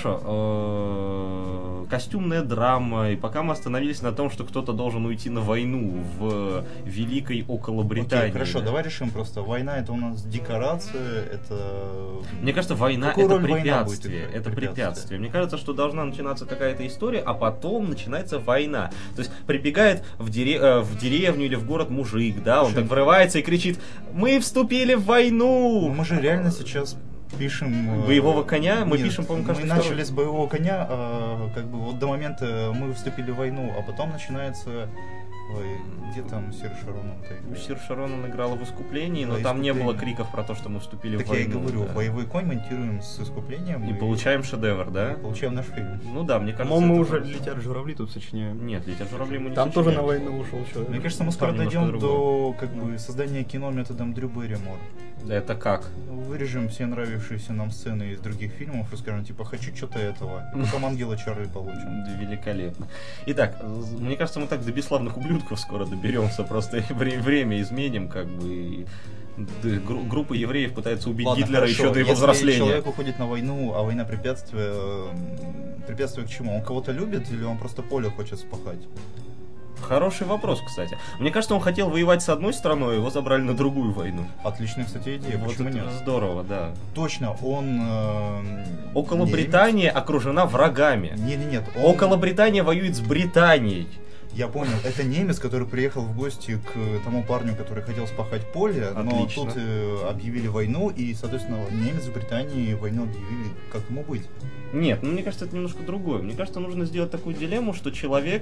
Хорошо. Костюмная драма. И пока мы остановились на том, что кто-то должен уйти на войну в Великой около Британии. Окей, хорошо, да? давай решим просто. Война — это у нас декорация, это... Мне кажется, война Какую это роль война будет препятствие. играть? Это препятствие. Мне кажется, что должна начинаться какая-то история, а потом начинается война. То есть прибегает в деревню или в город мужик, да, он так врывается и кричит: «Мы вступили в войну!» Ну, мы же реально сейчас пишем... Боевого коня? Мы Нет, пишем, по-моему, мы каждый начали второй. с боевого коня, как бы вот до момента мы вступили в войну, а потом начинается... Ой, где там Сир Шаронов-то? Сир Шаронан играла в «Искуплении», но Да, там не было «Искупление». криков про то, что мы вступили Так в войну. я и говорю, да. боевой конь монтируем с искуплением. И получаем шедевр, да? И получаем наш фильм. Ну да, мне кажется... По-моему, мы это уже просто- «Летят журавли» тут сочиняем. Нет, «Летят журавли» мы не Там тоже на сочиняем. войну ушел человек. Мне кажется, мы Там скоро немножко дойдем другое. до как бы создания кино методом Дрю Берримор. Это как? Вырежем все нравившиеся нам сцены из других фильмов и скажем, типа, хочу что-то этого. И потом Ангела Чары получим. Великолепно. Итак, мне кажется, мы так до бесславных ублюдков скоро доберемся. Просто время изменим, как бы. И группа евреев пытается убить Ладно, Гитлера хорошо. еще до его Если взросления. человек уходит на войну, а война препятствие к чему? Он кого-то любит или он просто поле хочет спахать? Хороший вопрос, кстати. Мне кажется, он хотел воевать с одной страной, его забрали на другую войну. Отличная, кстати, идея. Вот Почему это нет? здорово, да. Точно, он... Около немец. Британии окружена врагами. Нет. Около Британии воюет с Британией. Я понял, это немец, который приехал в гости к тому парню, который хотел спахать поле, но Отлично. тут объявили войну, и, соответственно, немец в Британии войну объявили, как ему быть. Нет, ну мне кажется, это немножко другое. Мне кажется, нужно сделать такую дилемму, что человек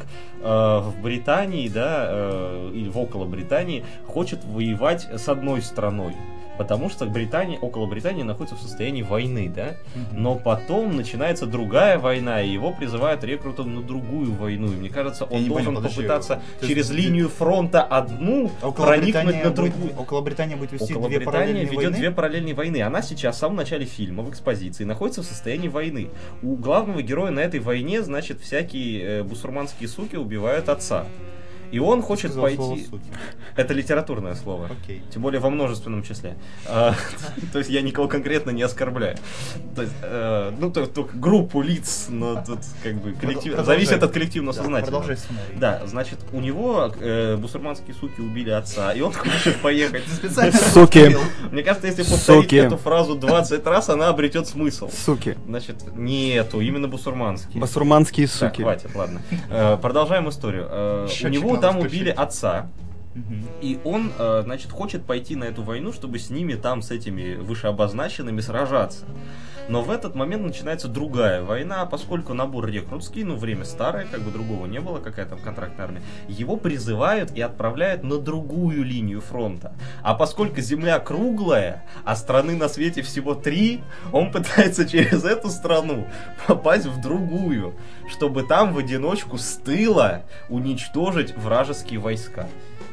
в Британии, да, или около Британии, хочет воевать с одной страной. Потому что около Британии находится в состоянии войны, да? Но потом начинается другая война, и его призывают рекрутом на другую войну. И мне кажется, Я он не понял, должен подожди, попытаться то есть через линию фронта одну проникнуть на другую. Около Британии будет вести Около две Британии параллельные ведет войны? две параллельные войны. Она сейчас в самом начале фильма, в экспозиции, находится в состоянии войны. У главного героя на этой войне, значит, всякие бусурманские суки убивают отца. И он хочет Сказал пойти... слово «суки». Это литературное слово. Окей. Тем более во множественном числе. То есть я никого конкретно не оскорбляю. То есть, только группу лиц, но тут как бы Продолжай. зависит от коллективного Да, сознательного. продолжай сценарий. Да, значит, у него бусурманские суки убили отца, и он хочет поехать. Специально Суки. рассмотрел. Мне кажется, если повторить Суки. эту фразу 20 раз, она обретет смысл. Суки. Значит, нету, именно бусурманские. Басурманские Так, суки. хватит, ладно. Продолжаем историю. У Счетчик него надо там включить. убили отца, Мгм. и он, значит, хочет пойти на эту войну, чтобы с ними там, с этими вышеобозначенными, сражаться. Но в этот момент начинается другая война, поскольку набор рекрутский, время старое, как бы другого не было, какая там контрактная армия, его призывают и отправляют на другую линию фронта. А поскольку земля круглая, а страны на свете всего 3, он пытается через эту страну попасть в другую, чтобы там в одиночку с тыла уничтожить вражеские войска.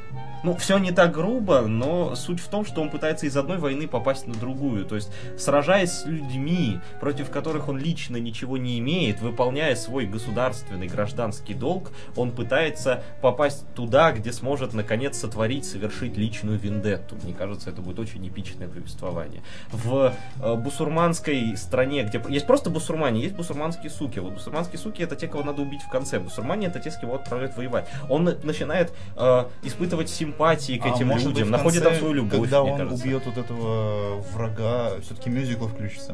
Все не так грубо, но суть в том, что он пытается из одной войны попасть на другую. То есть, сражаясь с людьми, против которых он лично ничего не имеет, выполняя свой государственный гражданский долг, он пытается попасть туда, где сможет, наконец, совершить личную вендетту. Мне кажется, это будет очень эпичное повествование. В бусурманской стране, где есть просто бусурмане, есть бусурманские суки. Вот бусурманские суки — это те, кого надо убить в конце. Бусурмане — это те, с кем отправляют воевать. Он начинает испытывать симпатии к этим может людям, быть, в находит там конце, свою любовь, когда мне он кажется. убьет вот этого врага, все-таки мюзикл включится.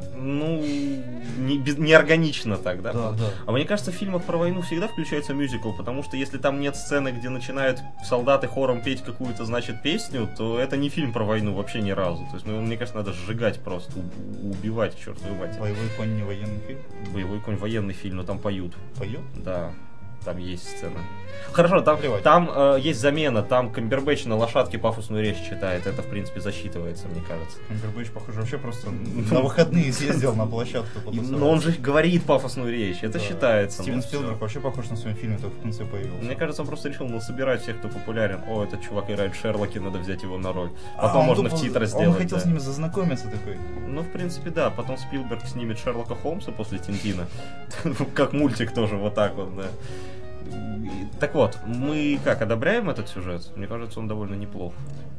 Неорганично так, да? Да. А мне кажется, в фильмах про войну всегда включается мюзикл, потому что если там нет сцены, где начинают солдаты хором петь какую-то, значит, песню, то это не фильм про войну вообще ни разу. То есть, мне кажется, надо сжигать просто, убивать, черт мать. Боевой конь не военный фильм. Боевой конь — военный фильм, но там поют. Поет? Да, там есть сцена. Хорошо, Плевать. там есть замена, там Камбербэтч на лошадке пафосную речь читает, это, в принципе, засчитывается, мне кажется. Камбербэтч, похоже, вообще просто на выходные съездил на площадку. Но он же говорит пафосную речь, это считается. Стивен всё. Спилберг вообще похож на своем фильме, только в конце появился. Мне кажется, он просто решил насобирать всех, кто популярен. О, этот чувак играет в Шерлоке, надо взять его на роль. Потом он можно тупо- в титры Он сделать. хотел да. с ними зазнакомиться такой. В принципе, да. Потом Спилберг снимет Шерлока Холмса после Тинтина. Как мультик тоже, вот так вот, да. Так вот, мы как, одобряем этот сюжет? Мне кажется, он довольно неплох.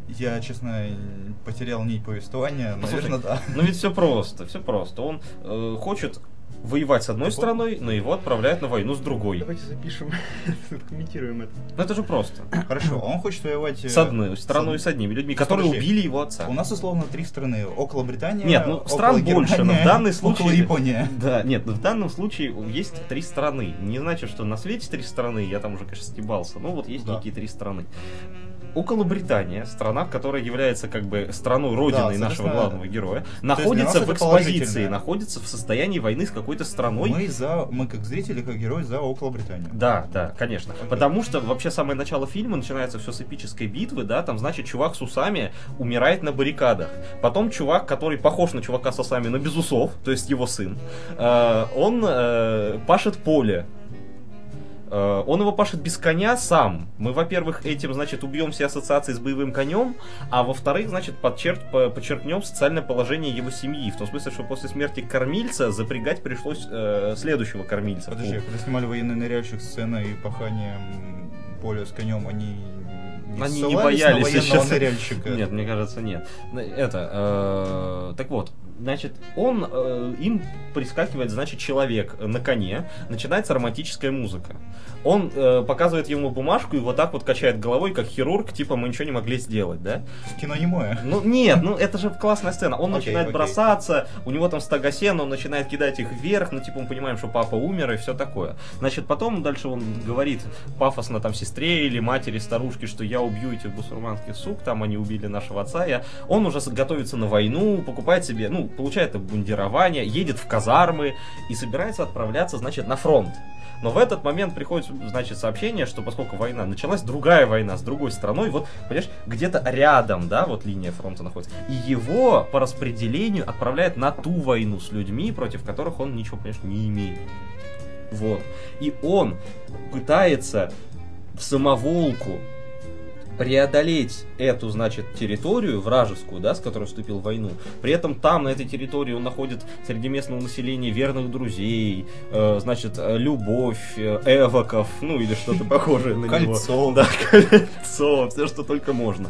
Я, честно, потерял нить повествования, наверное, да. Ну ведь все просто. Он хочет воевать с одной страной, но его отправляют на войну с другой. Давайте запишем, комментируем это. Ну это же просто. Хорошо, он хочет воевать... С одной страной, с одними людьми, которые убили его отца. У нас условно 3 страны. Около Британии, нет, ну стран больше, но в данном случае... Около Японии. Да, нет, но в данном случае есть 3 страны. Не значит, что на свете 3 страны, я там уже, конечно, стебался, но вот есть некие 3 страны. Около Британия, страна, которая является как бы страной родиной нашего главного героя, находится в экспозиции, находится в состоянии войны с какой-то страной. Мы как зрители, как герои за около Британии. Да, конечно. Okay. Потому что вообще самое начало фильма начинается все с эпической битвы, да, там, значит, чувак с усами умирает на баррикадах. Потом чувак, который похож на чувака с усами, но без усов, то есть его сын, он пашет поле. Он его пашет без коня сам. Мы, во-первых, этим, значит, убьем все ассоциации с боевым конем, а во-вторых, значит, подчеркнем социальное положение его семьи. В том смысле, что после смерти кормильца запрягать пришлось следующего кормильца. Подожди, когда снимали «Военный ныряльщик», сцена и паханием поля с конем, они не боялись военного ныряльщика? Нет, мне кажется, нет. Так вот, значит, он им прискакивает, значит, человек на коне, начинается романтическая музыка. Он показывает ему бумажку и вот так вот качает головой, как хирург, типа мы ничего не могли сделать, да? Кино немое. Ну нет, это же классная сцена. Он начинает бросаться, у него там стога сена, он начинает кидать их вверх, ну типа мы понимаем, что папа умер и все такое. Значит, потом дальше он говорит пафосно там сестре или матери, старушке, что я убью этих бусурманских сук, там они убили нашего отца. Он уже готовится на войну, покупает себе, получает обмундирование, едет в казармы и собирается отправляться, значит, на фронт. Но в этот момент приходит, значит, сообщение, что поскольку война началась, другая война с другой страной, вот, понимаешь, где-то рядом, да, вот линия фронта находится. И его по распределению отправляют на ту войну с людьми, против которых он ничего, конечно, не имеет. Вот. И он пытается в самоволку преодолеть эту, значит, территорию вражескую, да, с которой вступил в войну. При этом там, на этой территории, он находит среди местного населения верных друзей, значит, любовь, эвоков, или что-то похожее на него. Кольцо. Да, кольцо, все, что только можно.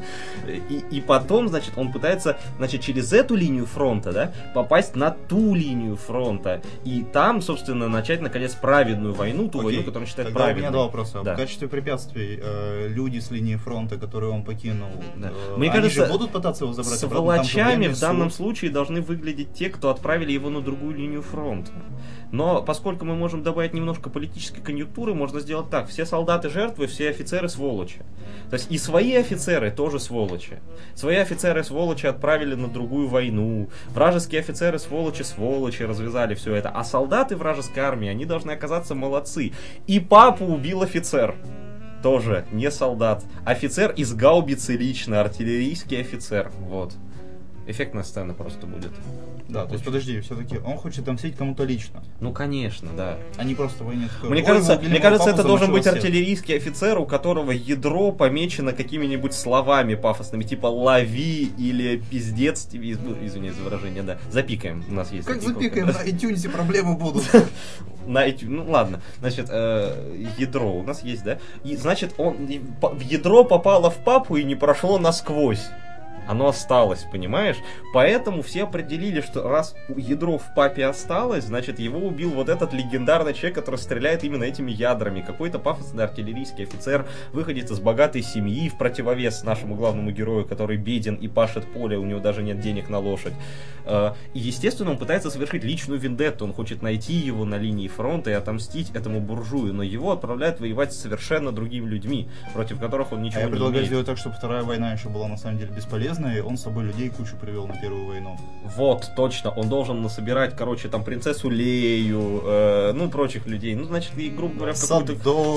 И потом, значит, он пытается, значит, через эту линию фронта, да, попасть на ту линию фронта. И там, собственно, начать, наконец, праведную войну, ту войну, которую он считает праведной. У меня 2 вопроса. Да. В качестве препятствий люди с линии фронта, которые он покинул, Мне кажется, же будут пытаться его забрать обратно? Сволочами в данном случае должны выглядеть те, кто отправили его на другую линию фронта. Но поскольку мы можем добавить немножко политической конъюнктуры, можно сделать так. Все солдаты жертвы, все офицеры сволочи. То есть и свои офицеры тоже сволочи. Свои офицеры сволочи отправили на другую войну. Вражеские офицеры сволочи развязали все это. А солдаты вражеской армии, они должны оказаться молодцы. И папу убил офицер. Тоже не солдат. Офицер из гаубицы лично, артиллерийский офицер. Вот. Эффектная сцена просто будет. Да, то есть подожди, все-таки он хочет отомстить кому-то лично. Ну конечно, да. А не просто военный. Мне кажется, это должен быть артиллерийский офицер, у которого ядро помечено какими-нибудь словами пафосными, типа «лови» или «пиздец», извиняюсь за выражение, да. Запикаем, у нас есть. Как запикаем? На iTunes проблемы будут. Ну ладно, значит, ядро у нас есть, да? И значит, ядро попало в папу и не прошло насквозь. Оно осталось, понимаешь? Поэтому все определили, что раз ядро в папе осталось, значит, его убил вот этот легендарный человек, который стреляет именно этими ядрами. Какой-то пафосный артиллерийский офицер, выходит из богатой семьи, в противовес нашему главному герою, который беден и пашет поле, у него даже нет денег на лошадь. И, естественно, он пытается совершить личную вендетту, он хочет найти его на линии фронта и отомстить этому буржую, но его отправляют воевать с совершенно другими людьми, против которых он ничего не имеет. Я предлагаю сделать так, чтобы Вторая война еще была на самом деле бесполезна, и он с собой людей кучу привел на Первую войну. Вот, точно, он должен насобирать, там, принцессу Лею, прочих людей, значит, и, грубо говоря,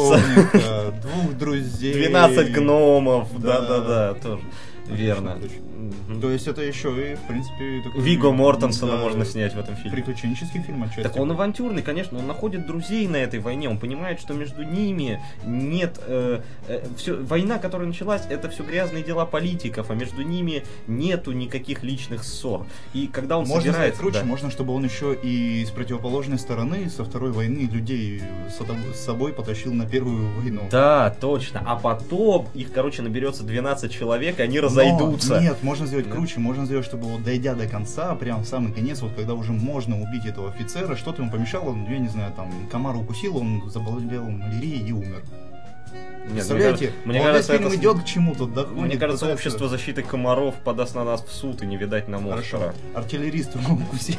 садовника, 2 друзей. 12 гномов, да, тоже. Верно. То есть это еще и, в принципе... такой, Вигго Мортенсона да, можно снять в этом фильме. Приключенческий фильм отчасти. Так он авантюрный, конечно, он находит друзей на этой войне, он понимает, что между ними нет... война, которая началась, это все грязные дела политиков, а между ними нету никаких личных ссор. И когда он можно собирается... Можно круче, да. можно, чтобы он еще и с противоположной стороны, со второй войны, людей с собой потащил на первую войну. Да, точно. А потом их, короче, наберется 12 человек, и они разойдутся. Но, нет, можно сделать круче, можно сделать, чтобы вот дойдя до конца, прям в самый конец, вот когда уже можно убить этого офицера, что-то ему помешало, я не знаю, там, комар укусил, он заболел малярией и умер. Нет, представляете, мне кажется, фильм идет к чему-то, доходит. Мне кажется, пытается... общество защиты комаров подаст на нас в суд, и не видать нам Оскара. Артиллерист его укусил.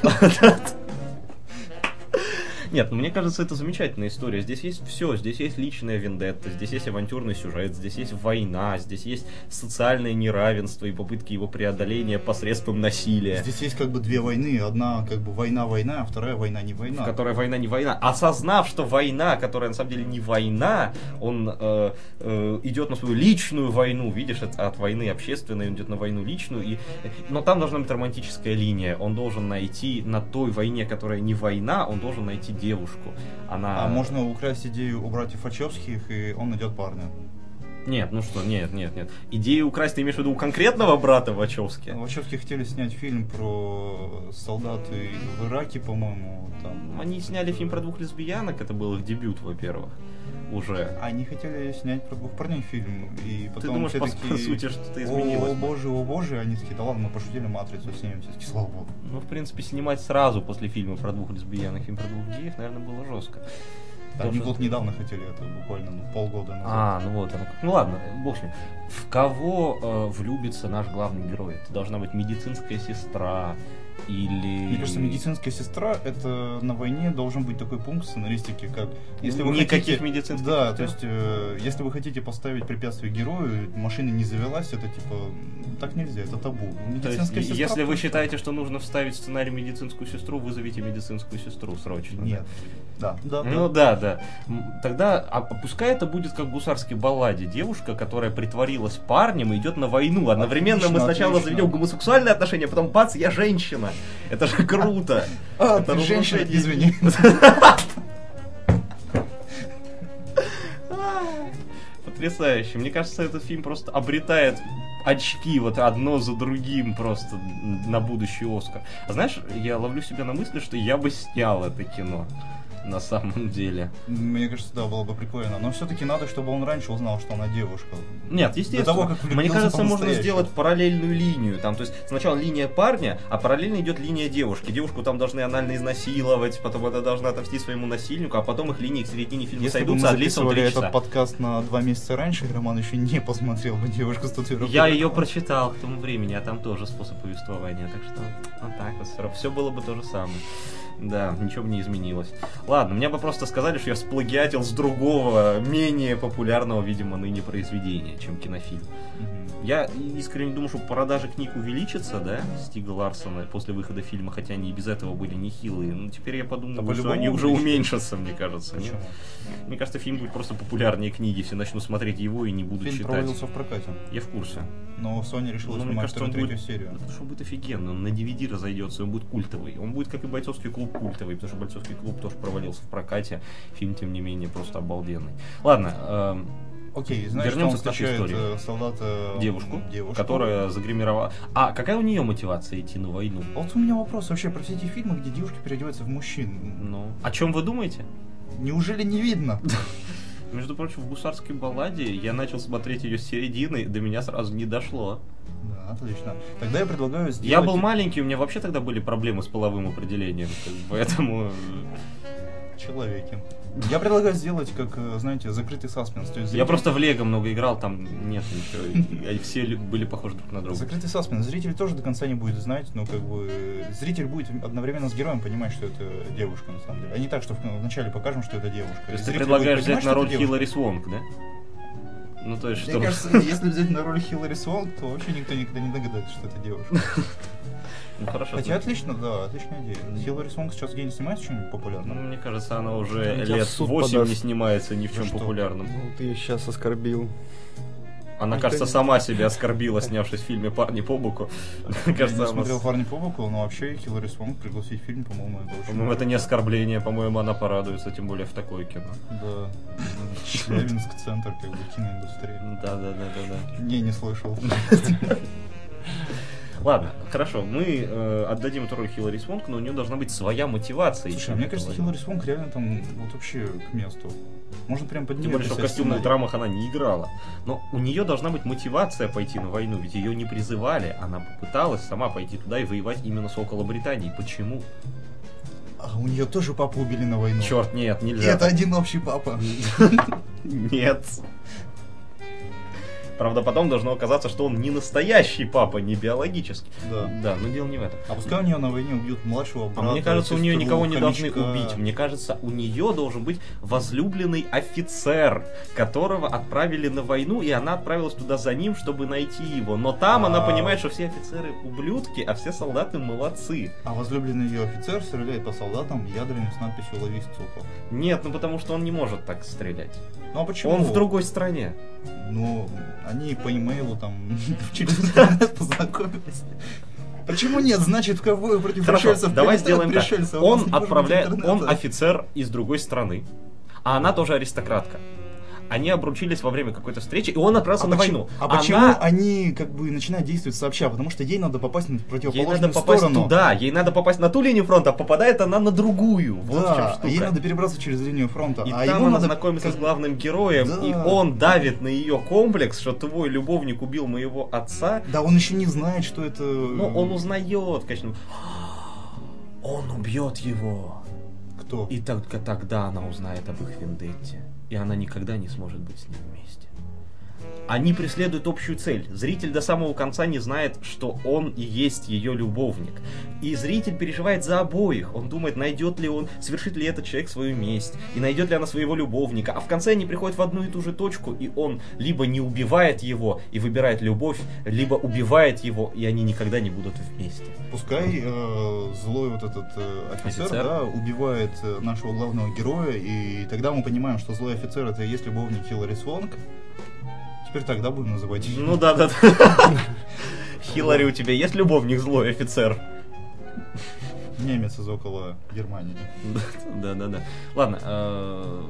Нет, мне кажется, это замечательная история. Здесь есть все. Здесь есть личная вендетта, здесь есть авантюрный сюжет, здесь есть война, здесь есть социальное неравенство и попытки его преодоления посредством насилия. Здесь есть как бы две войны. Одна как бы война-война, а вторая война не война. В которой война не война. Осознав, что война, которая на самом деле не война, он идет на свою личную войну. Видишь, от войны общественной он идет на войну личную. Но там должна быть романтическая линия. Он должен найти на той войне, которая не война, он должен найти девушку. Она... А можно украсть идею у братьев Вачовских, и он найдет парня. Нет, ну что, нет. Идею украсть ты имеешь в виду у конкретного брата Вачовски? Вачовски хотели снять фильм про солдат в Ираке, по-моему. Там. Они сняли фильм про двух лесбиянок, это был их дебют, во-первых. Уже. Они хотели снять про двух парней фильм, и потом ты думаешь, все такие... по сути, что-то изменилось? О боже, они такие, да ладно, мы пошутили, Матрицу снимем, все таки, слава богу. Ну, в принципе, снимать сразу после фильма про двух лесбиянок фильм про двух геев, наверное, было жестко. Да, они вот недавно хотели это, буквально полгода назад. Ну вот оно. Ну ладно, бог с ним. В кого влюбится наш главный герой? Это должна быть медицинская сестра, или... Мне кажется, медицинская сестра, это на войне должен быть такой пункт сценаристики, как... Если вы никаких хотите... медицинских Да, то есть, если вы хотите поставить препятствие герою, машина не завелась, это типа... Так нельзя, это табу. Медицинская сестра, если вы считаете, что нужно вставить в сценарий медицинскую сестру, вызовите медицинскую сестру срочно. Нет. Да. Ну да. Тогда, пускай это будет как в гусарской балладе. Девушка, которая притворилась парнем и идет на войну. Одновременно мы сначала заведем гомосексуальные отношения, потом бац, я женщина. Это же круто. Это женщина, извини. Потрясающе. Мне кажется, этот фильм просто обретает очки вот одно за другим просто на будущий Оскар. А знаешь, я ловлю себя на мысли, что я бы снял это кино. На самом деле. Мне кажется, да, было бы прикольно. Но все-таки надо, чтобы он раньше узнал, что она девушка. Нет, естественно. До того, как мне кажется, можно сделать параллельную линию. Там, то есть сначала линия парня, а параллельно идет линия девушки. Девушку там должны анально изнасиловать, потом она должна отомстить своему насильнику, а потом их линии к середине фильма сойдутся, а длится 3 часа. Если бы мы этот подкаст на 2 месяца раньше, Роман еще не посмотрел бы девушку с татуировкой. Я ее прочитал к тому времени, а там тоже способ повествования. Так что вот так вот. Все было бы то же самое. Да, ничего бы не изменилось. Ладно, мне бы просто сказали, что я сплагиатил с другого, менее популярного, видимо, ныне произведения, чем кинофильм. Я искренне думаю, что продажи книг увеличатся, да, Стига Ларсона после выхода фильма, хотя они и без этого были нехилые. Но теперь я подумал, что они уже уменьшатся, мне кажется. Нет? Мне кажется, фильм будет просто популярнее книги, все начнут смотреть его и не будут фильм читать. Фильм провалился в прокате. Я в курсе. Но Sony решила снимать вторую-третью серию. Потому что он будет офигенно, он на DVD разойдется, он будет культовый. Он будет, как и «Бойцовский клуб», культовый, потому что «Бойцовский клуб» тоже провалился в прокате. Фильм, тем не менее, просто обалденный. Ладно, окей, знаешь, вернемся что он встречает солдата... Девушку, которая загримировала... А какая у нее мотивация идти на войну? Вот у меня вопрос вообще про все эти фильмы, где девушки переодеваются в мужчин. Ну, о чем вы думаете? Неужели не видно? Между прочим, в «Гусарской балладе» я начал смотреть ее с середины, до меня сразу не дошло. Да, отлично. Тогда я предлагаю сделать... Я был маленький, у меня вообще тогда были проблемы с половым определением, поэтому... Человеки. Я предлагаю сделать, как, знаете, закрытый саспенс. То есть я просто в Лего много играл, там нет ничего, и все были похожи друг на друга. Закрытый саспенс. Зритель тоже до конца не будет знать, но как бы зритель будет одновременно с героем понимать, что это девушка на самом деле. А не так, что вначале покажем, что это девушка. То есть ты предлагаешь взять на роль Хиллари Свонг, да? Ну, то есть, мне кажется, если взять на роль Хиллари Свонг, то вообще никто никогда не догадается, что это девушка. Ну, хорошо. Хотя отлично, да, отличная идея. Хиллари Свонг сейчас где не снимается что-нибудь популярное? Ну, мне кажется, она уже лет 8 не снимается ни в чем популярном. Ну, ты ее сейчас оскорбил. Она, кажется, сама себя оскорбила, снявшись в фильме «Парни по боку». Я Кажется, не она... смотрел «Парни по боку», но вообще Хилари Свонг пригласить в фильм, по-моему, это очень... По-моему, это не оскорбление, по-моему, она порадуется, тем более в такое кино. Да. Челябинск, центр, как бы, киноиндустрии. Да. Не слышал. Ладно, хорошо, мы отдадим эту роль Хилари Свонг, но у нее должна быть своя мотивация. Слушай, мне кажется, Хилари Свонг реально там вот вообще к месту. Можно прям под нее. Тем более, что в костюмных драмах она не играла. Но у нее должна быть мотивация пойти на войну, ведь ее не призывали. Она попыталась сама пойти туда и воевать именно с около Британии. Почему? А у нее тоже папу убили на войну. Черт, нет, И нельзя. это один общий папа. Нет. Правда, потом должно оказаться, что он не настоящий папа, не биологический. Да. Но дело не в этом. А пускай у нее на войне убьют младшего брата. А мне кажется, у нее сестру, никого не должны хомячка. убить. Мне кажется, у нее должен быть возлюбленный офицер, которого отправили на войну, и она отправилась туда за ним, чтобы найти его. Но там она понимает, что все офицеры ублюдки, а все солдаты молодцы. А возлюбленный ее офицер стреляет по солдатам ядрами с надписью «Лови сука». Нет, потому что он не может так стрелять. Ну а почему? Он в другой стране. Ну, они по имейлу там через интернет познакомились. Почему нет? Значит, в ковбою против Хорошо, пришельцев давай прилетают сделаем так. пришельцы, а у нас Он не может быть отправляет, интернета. он офицер из другой страны, а она тоже аристократка. Они обручились во время какой-то встречи, и он отправился на войну. А почему они как бы начинают действовать сообща? Потому что ей надо попасть на Ей противоположную надо попасть сторону. туда, ей надо попасть на ту линию фронта, а попадает она на другую. Вот в чем Да, штука. ей надо перебраться через линию фронта. И а там ему она надо знакомится с главным героем, Да. и он давит на ее комплекс, что твой любовник убил моего отца. Да, он еще не знает, что это... Но он узнает, конечно. Он убьет его. Кто? И только тогда она узнает об их вендетте. И она никогда не сможет быть с ним вместе. Они преследуют общую цель. Зритель до самого конца не знает, что он и есть ее любовник. И зритель переживает за обоих. Он думает, найдет ли он, совершит ли этот человек свою месть, и найдет ли она своего любовника. А в конце они приходят в одну и ту же точку, и он либо не убивает его и выбирает любовь, либо убивает его, и они никогда не будут вместе. Пускай злой вот этот офицер, да, убивает нашего главного героя, и тогда мы понимаем, что злой офицер это и есть любовник Хилари Свонг. Теперь тогда будем называть ее. Ну да. Хилари, у тебя есть любовник злой офицер? Немец из около Германии. Да. Ладно.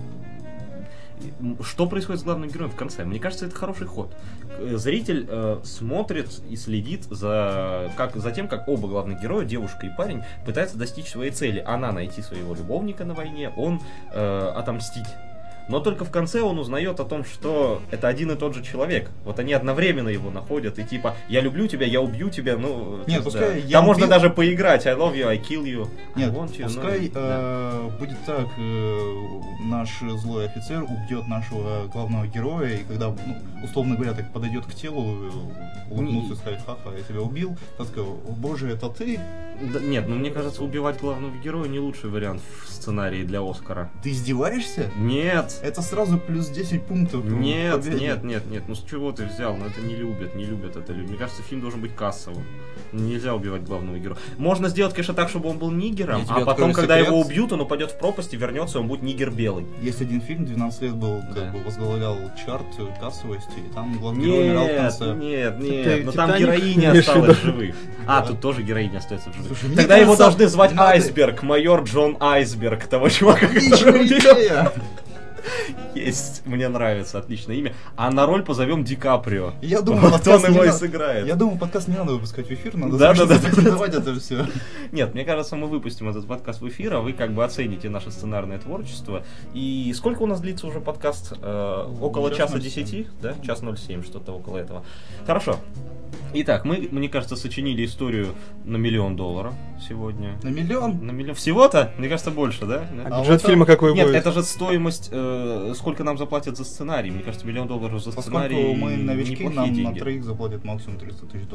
Что происходит с главным героем в конце? Мне кажется, это хороший ход. Зритель смотрит и следит за тем, как оба главных героя, девушка и парень, пытаются достичь своей цели. Она найти своего любовника на войне, он отомстить. Но только в конце он узнает о том, что это один и тот же человек. Вот они одновременно его находят и типа «я люблю тебя, я убью тебя», ну... Нет, да. пускай я Там можно убил- даже поиграть «I love you, I kill you». Нет, I want you, пускай да. будет так, наш злой офицер убьет нашего главного героя, и когда, условно говоря, так подойдет к телу, улыбнулся и сказать «ха-ха, я тебя убил», так сказал «О боже, это ты?» Да, нет, мне кажется, убивать главного героя не лучший вариант в сценарии для Оскара. Ты издеваешься? Нет! Это сразу плюс 10 пунктов. Нет, победе. нет, ну с чего ты взял? Ну это не любят это люди. Мне кажется, фильм должен быть кассовым. Нельзя убивать главного героя. Можно сделать, конечно, так, чтобы он был нигером, Я тебе а потом, открою когда секрет. его убьют, он упадет в пропасть и вернется, и он будет нигер белый. Есть один фильм, 12 лет был, Да. как бы возглавлял чарт кассовости, и там главный герой умирал в конце. Нет, Ты но там «Титаник» героиня имеешь в осталась в виду? живых. А, тут тоже героиня остается в живых. Слушай, мне Тогда его кажется, должны звать надо- Айсберг, майор Джон Айсберг, того чувака, который Отличная убил. идея! Есть, мне нравится, отличное имя. А на роль позовем Ди Каприо. Я думаю, Вот подкаст он не его и надо- сыграет. Я думаю, подкаст не надо выпускать в эфир, надо Да, срочно да. запатентовать это все. Нет, мне кажется, мы выпустим этот подкаст в эфир, а вы как бы оцените наше сценарное творчество. И сколько у нас длится уже подкаст? Около Час часа 07. 10, да? Час 07, что-то около этого. Хорошо. Итак, мы, мне кажется, сочинили историю на $1 миллион сегодня. На миллион? На миллион. Всего-то? Мне кажется, больше, да? А Бюджет вот фильма какой Нет, будет? это же стоимость, сколько нам заплатят за сценарий. Мне кажется, $1 миллион за сценарий. Поскольку мы новички, неплохие нам деньги. на троих заплатят максимум $300 тысяч.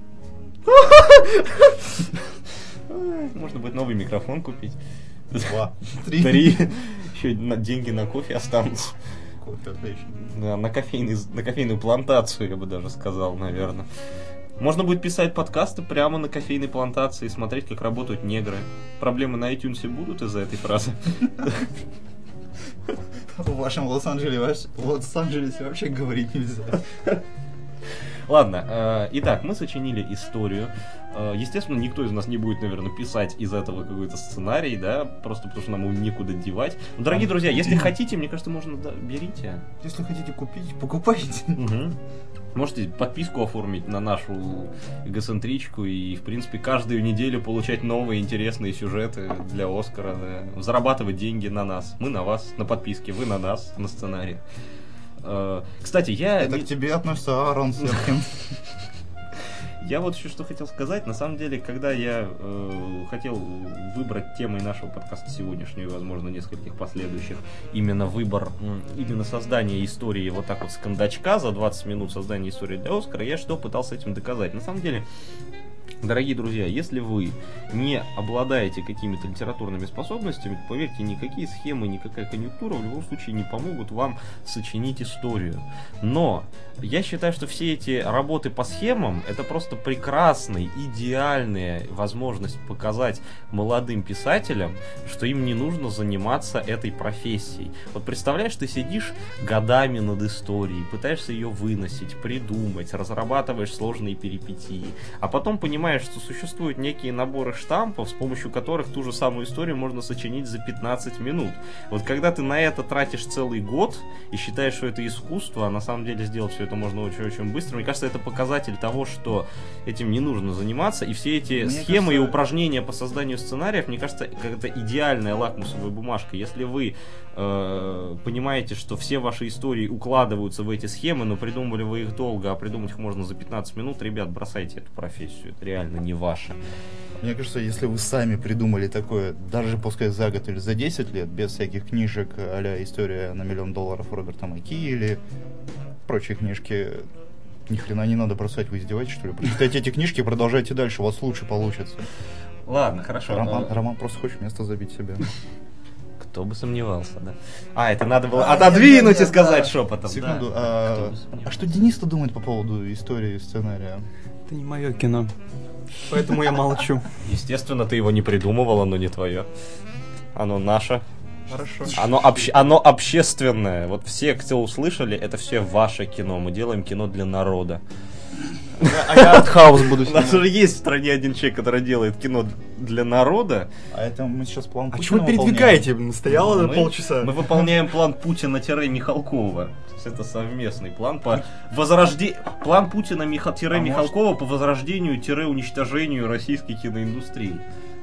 Можно будет новый микрофон купить. 2, 3. 3. Еще деньги на кофе останутся. Кофе, отлично. Да, на кофейную плантацию, я бы даже сказал, наверное. Можно будет писать подкасты прямо на кофейной плантации и смотреть, как работают негры. Проблемы на iTunes будут из-за этой фразы? В вашем Лос-Анджелесе вообще говорить нельзя. Ладно, итак, мы сочинили историю. Естественно, никто из нас не будет, наверное, писать из этого какой-то сценарий, да, просто потому что нам его некуда девать. Но, дорогие друзья, если хотите, мне кажется, можно, да, берите. Если хотите купить, покупайте. Угу. Можете подписку оформить на нашу эгоцентричку и, в принципе, каждую неделю получать новые интересные сюжеты для Оскара, да. Зарабатывать деньги на нас. Мы на вас, на подписке, вы на нас, на сценарии. Кстати, Это к тебе относится Аарон Сепкин. Я вот еще что хотел сказать. На самом деле, когда я хотел выбрать темой нашего подкаста сегодняшнего и, возможно, нескольких последующих, именно создание истории вот так вот с кондачка за 20 минут создания истории для Оскара, я что пытался этим доказать? На самом деле, дорогие друзья, если вы не обладаете какими-то литературными способностями, то, поверьте, никакие схемы, никакая конъюнктура в любом случае не помогут вам сочинить историю. Но я считаю, что все эти работы по схемам — это просто прекрасная, идеальная возможность показать молодым писателям, что им не нужно заниматься этой профессией. Вот представляешь, ты сидишь годами над историей, пытаешься ее выносить, придумать, разрабатываешь сложные перипетии, а потом понимаешь, что существуют некие наборы штампов, с помощью которых ту же самую историю можно сочинить за 15 минут. Вот когда ты на это тратишь целый год и считаешь, что это искусство, а на самом деле сделать все это можно очень-очень быстро, мне кажется, это показатель того, что этим не нужно заниматься, и все эти схемы и упражнения по созданию сценариев, мне кажется, это идеальная лакмусовая бумажка. Если вы понимаете, что все ваши истории укладываются в эти схемы, но придумывали вы их долго, а придумать их можно за 15 минут, ребят, бросайте эту профессию, это реально не ваше. Мне кажется, если вы сами придумали такое, даже пускай за год или за 10 лет, без всяких книжек а-ля «История на $1 миллион» Роберта Маки или прочие книжки, ни хрена не надо бросать, вы издеваетесь, что ли? Прочитайте эти книжки и продолжайте дальше, у вас лучше получится. Ладно, хорошо. Роман просто хочет место забить себе. Кто бы сомневался, да? Это надо было отодвинуть и сказать шепотом. Секунду, а что Денис-то думает по поводу истории и сценария? Это не мое кино, поэтому я молчу. Естественно, ты его не придумывал, оно не твое. Оно наше. Хорошо. Оно общественное. Вот все, кто услышали, это все ваше кино. Мы делаем кино для народа. А я артхаус буду снимать. У нас уже есть в стране один человек, который делает кино для народа. А это мы сейчас план Путина чего вы передвигаете? Стояло полчаса. Мы выполняем план Путина-Михалкова. Это совместный план по возрождению. План Путина-Михалкова по возрождению-уничтожению российской киноиндустрии.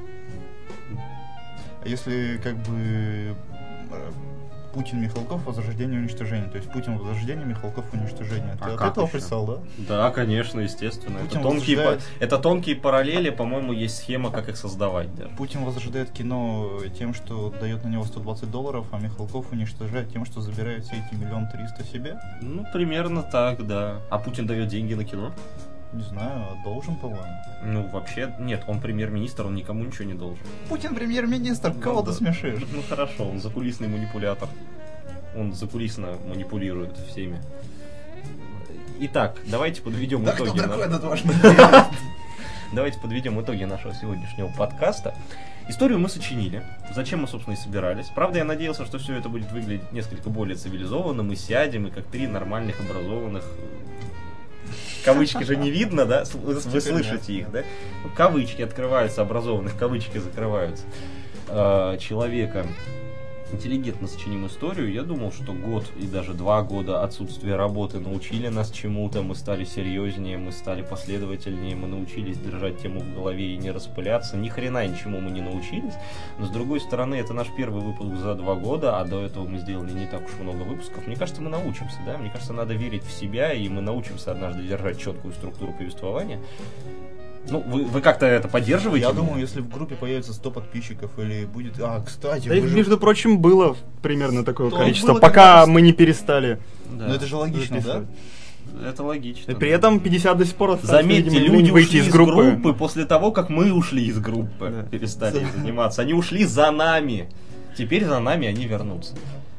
Если как бы Путин, Михалков, возрождение, уничтожение. То есть Путин, возрождение, Михалков, уничтожение. Ты от этого писал, да? Да, конечно, естественно. Путин это тонкие параллели, по-моему, есть схема, как их создавать. Да. Путин возрождает кино тем, что дает на него $120, а Михалков уничтожает тем, что забирает все эти 1 300 000 себе? Ну, примерно так, да. А Путин дает деньги на кино? Не знаю, должен, по-моему. Ну, вообще, нет, он премьер-министр, он никому ничего не должен. Путин премьер-министр, кого ты смешишь? Ну, хорошо, он закулисный манипулятор. Он закулисно манипулирует всеми. Итак, давайте подведем итоги. Кто такой этот ваш материал? Давайте подведем итоги нашего сегодняшнего подкаста. Историю мы сочинили. Зачем мы, собственно, и собирались. Правда, я надеялся, что все это будет выглядеть несколько более цивилизованно. Мы сядем, и как 3 нормальных, образованных... Кавычки же не видно, да? Вы слышите их, да? Кавычки открываются, образованных, кавычки закрываются. Человека интеллигентно сочиним историю. Я думал, что год и даже 2 года отсутствия работы научили нас чему-то. Мы стали серьезнее, мы стали последовательнее, мы научились держать тему в голове и не распыляться. Ни хрена ничему мы не научились. Но с другой стороны, это наш первый выпуск за 2 года, а до этого мы сделали не так уж много выпусков. Мне кажется, мы научимся, да? Мне кажется, надо верить в себя, и мы научимся однажды держать четкую структуру повествования. Ну, вы как-то это поддерживаете? Я думаю, если в группе появится 100 подписчиков или будет... кстати... Да, между прочим, было примерно такое количество, пока мы не перестали. Да. Но это же логично, да? Это логично. И при этом 50 до сих пор осталось. Заметьте, люди ушли из группы после того, как мы ушли из группы. Да. Перестали заниматься. Они ушли за нами. Теперь за нами они вернутся.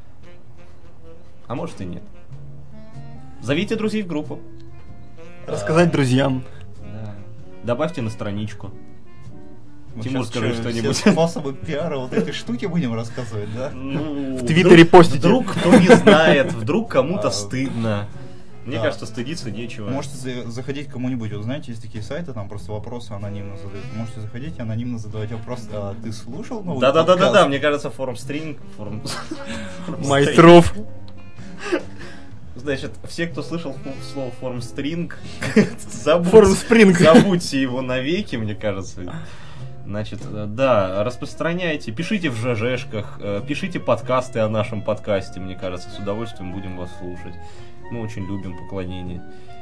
А может и нет. Зовите друзей в группу. Рассказать друзьям. Добавьте на страничку. Тимур, скажи что-нибудь. Все способы пиара вот этой штуки будем рассказывать, да? Ну, В Твиттере постите. Вдруг кто не знает, вдруг кому-то стыдно. Мне кажется, стыдиться нечего. Можете заходить к кому-нибудь, вот знаете, есть такие сайты, там просто вопросы анонимно задают. Вы можете заходить и анонимно задавать вопрос, а ты слушал новый подкаст? Да, мне кажется, форумстринг. Майстров. Значит, все, кто слышал слово форумстринг, забудьте его навеки, мне кажется. Значит, да, распространяйте, пишите в ЖЖшках, пишите подкасты о нашем подкасте, мне кажется, с удовольствием будем вас слушать. Мы очень любим поклонение.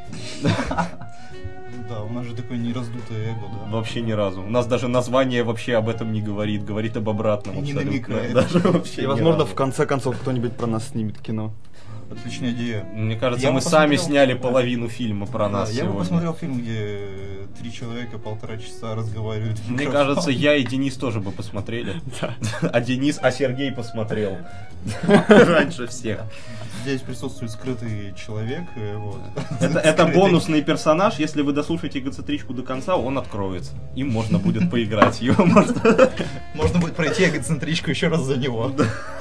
Да, у нас же такое нераздутое эго, да. Вообще ни разу. У нас даже название вообще об этом не говорит, говорит об обратном. Не абсолютно. намекает. Даже вообще И, возможно, в конце концов кто-нибудь про нас снимет кино. Отличная идея. Мне кажется, Я мы бы сами посмотрел- сняли половину фильма про нас Я бы сегодня. посмотрел фильм, где 3 человека 1,5 часа разговаривают. в Мне микрофон. кажется, я и Денис тоже бы посмотрели. А Сергей посмотрел. Раньше всех. Здесь присутствует скрытый человек. Вот. Это Скрытый. бонусный персонаж. Если вы дослушаете эгоцентричку до конца, он откроется. Им можно будет поиграть. Его можно... Можно будет пройти эгоцентричку еще раз за него.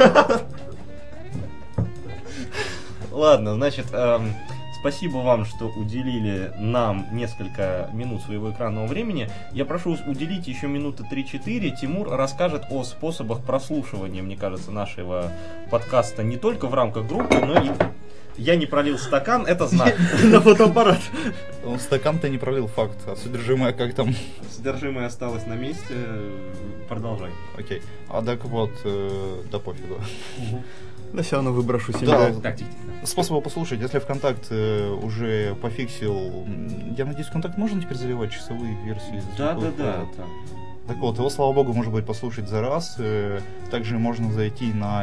Ладно, значит, спасибо вам, что уделили нам несколько минут своего экранного времени. Я прошу уделить еще минуты 3-4. Тимур расскажет о способах прослушивания, мне кажется, нашего подкаста не только в рамках группы, но и... Я не пролил стакан, это знак. На фотоаппарат. Он стакан-то не пролил, факт. А содержимое как там? Содержимое осталось на месте. Продолжай. Окей. А так вот, да пофигу. Да все равно выброшу Да. себя. Так, тихо. Способы послушать, если ВКонтакт уже пофиксил... Я надеюсь, ВКонтакт можно теперь заливать часовые версии? Да. Так вот, его, слава богу, можно будет послушать за раз. Также можно зайти на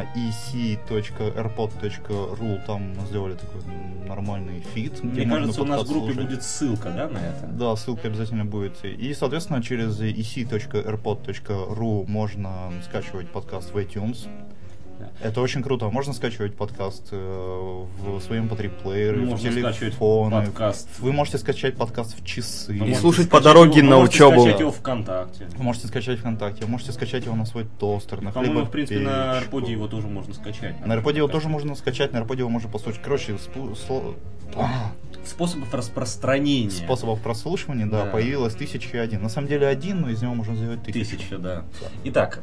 ec.airpod.ru, там сделали такой нормальный фит. Мне кажется, у нас в группе будет ссылка, да, на это? Да, ссылка обязательно будет. И, соответственно, через ec.airpod.ru можно скачивать подкаст в iTunes. Это очень круто. Можно скачивать подкаст в своем MP3-плеере, в Можно скачивать телефоны. подкаст. Вы можете скачать подкаст в часы. Вы И можете слушать скачать по дороге его- на вы можете учебу. скачать его ВКонтакте. Вы можете скачать ВКонтакте, вы можете скачать его на свой тостер, на По-моему, в принципе, на хлебопечку. AirPod его тоже можно скачать. На AirPod его тоже можно скачать, на AirPod его можно послушать. Короче, Способов распространения. способов прослушивания, да, Да. появилось 1001. На самом деле один, но из него можно сделать 1000. 1000, да. Итак,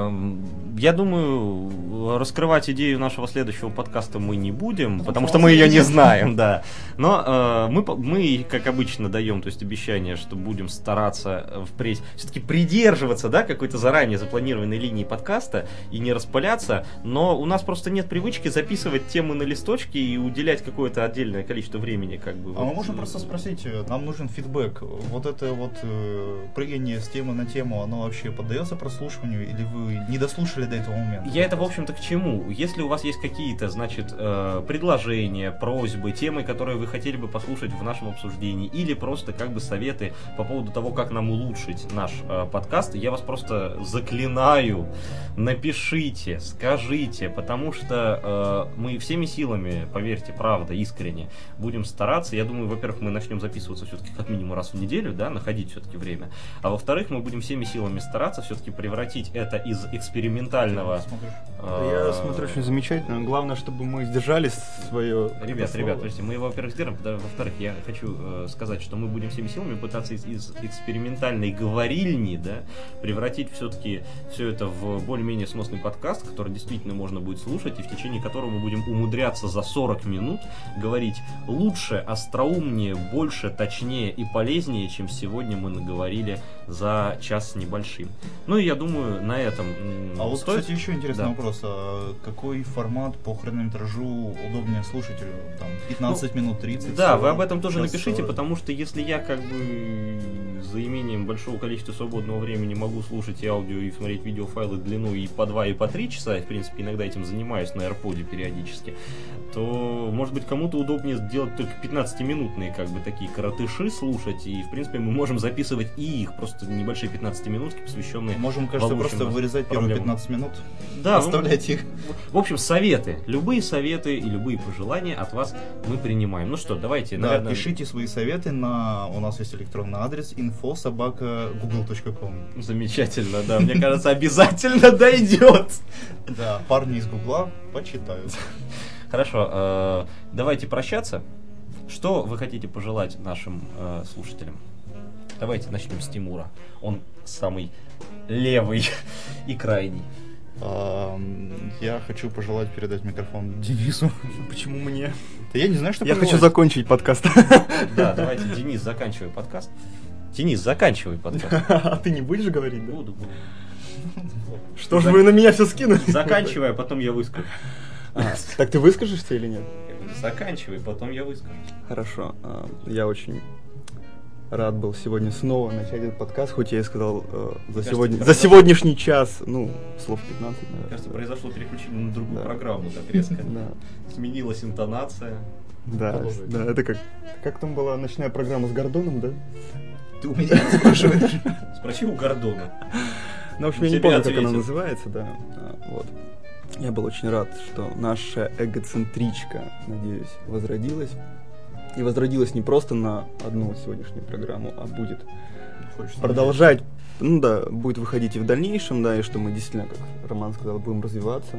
я думаю, раскрывать идею нашего следующего подкаста мы не будем, потому что мы ее не знаем, да. Но мы, как обычно, даем, то есть обещание, что будем стараться впредь все-таки придерживаться, да, какой-то заранее запланированной линии подкаста и не распыляться, но у нас просто нет привычки записывать темы на листочке и уделять какое-то отдельное количество времени, как бы. А мы можем просто спросить, нам нужен фидбэк. Вот это вот прыгание с темы на тему, оно вообще поддается прослушиванию, или вы не дослушали до этого момента? Я это, в общем-то, к чему? Если у вас есть какие-то, значит, предложения, просьбы, темы, которые вы хотели бы послушать в нашем обсуждении, или просто как бы советы по поводу того, как нам улучшить наш подкаст, я вас просто заклинаю, напишите, скажите, потому что мы всеми силами, поверьте, правда, искренне, будем стараться. Я думаю, во-первых, мы начнем записываться все-таки как минимум раз в неделю, да, находить все-таки время. А во-вторых, мы будем всеми силами стараться все-таки превратить это из экспериментального... Я смотрю, очень замечательно. Главное, чтобы мы сдержали свое... Ребят, слово. подождите, мы его, во-первых, сделаем, во-вторых, я хочу сказать, что мы будем всеми силами пытаться из экспериментальной говорильни, да, превратить все-таки все это в более-менее сносный подкаст, который действительно можно будет слушать, и в течение которого мы будем умудряться за 40 минут говорить лучше, остроумнее, больше, точнее и полезнее, чем сегодня мы наговорили за час с небольшим. Ну и я думаю, на этом А вот, стоит... кстати, еще интересный Да. вопрос. А какой формат по хронометражу удобнее слушателю? Там 15 минут, 30? Да, 40, вы об этом тоже час напишите, 40? потому что если я как бы за имением большого количества свободного времени могу слушать и аудио, и смотреть видеофайлы длиной и по 2, и по 3 часа, и, в принципе, иногда этим занимаюсь на AirPod периодически, то, может быть, кому-то удобнее сделать только 15-минутные, как бы, такие коротыши слушать, и, в принципе, мы можем записывать и их, просто небольшие 15-минутки, посвященные... Можем, кажется, получим просто вырезать первые проблему. 15 минут, Да, оставлять их. В общем, советы. Любые советы и любые пожелания от вас мы принимаем. Ну что, давайте, Да, наверное... пишите свои советы на... У нас есть электронный адрес info@google.com. Замечательно, да. Мне кажется, обязательно дойдет. Да, парни из Гугла почитают. Хорошо, давайте прощаться. Что вы хотите пожелать нашим слушателям? Давайте начнем с Тимура. Он самый левый и крайний. Я хочу пожелать передать микрофон Денису. Почему мне? Да я не знаю, что Я пожелать. хочу закончить подкаст. Да, давайте, Денис, заканчивай подкаст. Денис, заканчивай подкаст. А ты не будешь говорить, да? Буду. Что ж вы на меня все скинули? Заканчивай, а потом я выскажу. Так ты выскажешься или нет? Заканчивай, потом я выскажу. Хорошо. Я очень рад был сегодня снова начать этот подкаст, хоть я и сказал за сегодняшний час, слов 15, наверное. Мне кажется, произошло переключение на другую Да. программу так резко. Да. Сменилась интонация. Да, это как там была ночная программа с Гордоном, да? Ты у меня спрашиваешь? Спроси у Гордона. Ну, в общем, я не Тебе помню, как ответит. она называется, да. Вот. Я был очень рад, что наша эгоцентричка, надеюсь, возродилась. И возродилась не просто на одну сегодняшнюю программу, а будет продолжать, будет выходить и в дальнейшем, да, и что мы действительно, как Роман сказал, будем развиваться.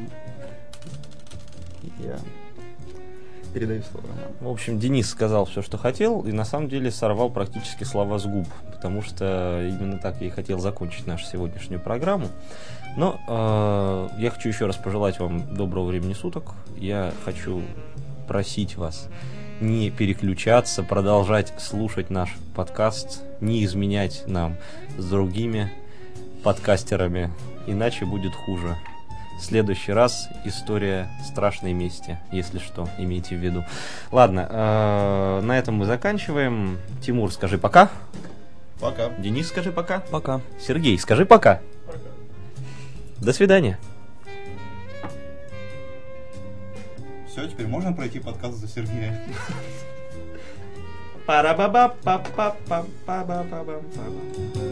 Я передаю слово Роману. В общем, Денис сказал все, что хотел, и на самом деле сорвал практически слова с губ, потому что именно так я и хотел закончить нашу сегодняшнюю программу. Но я хочу еще раз пожелать вам доброго времени суток. Я хочу просить вас не переключаться, продолжать слушать наш подкаст, не изменять нам с другими подкастерами, иначе будет хуже. В следующий раз история страшной мести, если что, имейте в виду. Ладно, на этом мы заканчиваем. Тимур, скажи пока. Пока. Денис, скажи пока. Пока. Сергей, скажи пока. До свидания. Все, теперь можно пройти подкаст за Сергея? Пара-ба-ба-па-па-па-па-ба-ба-ба-ба.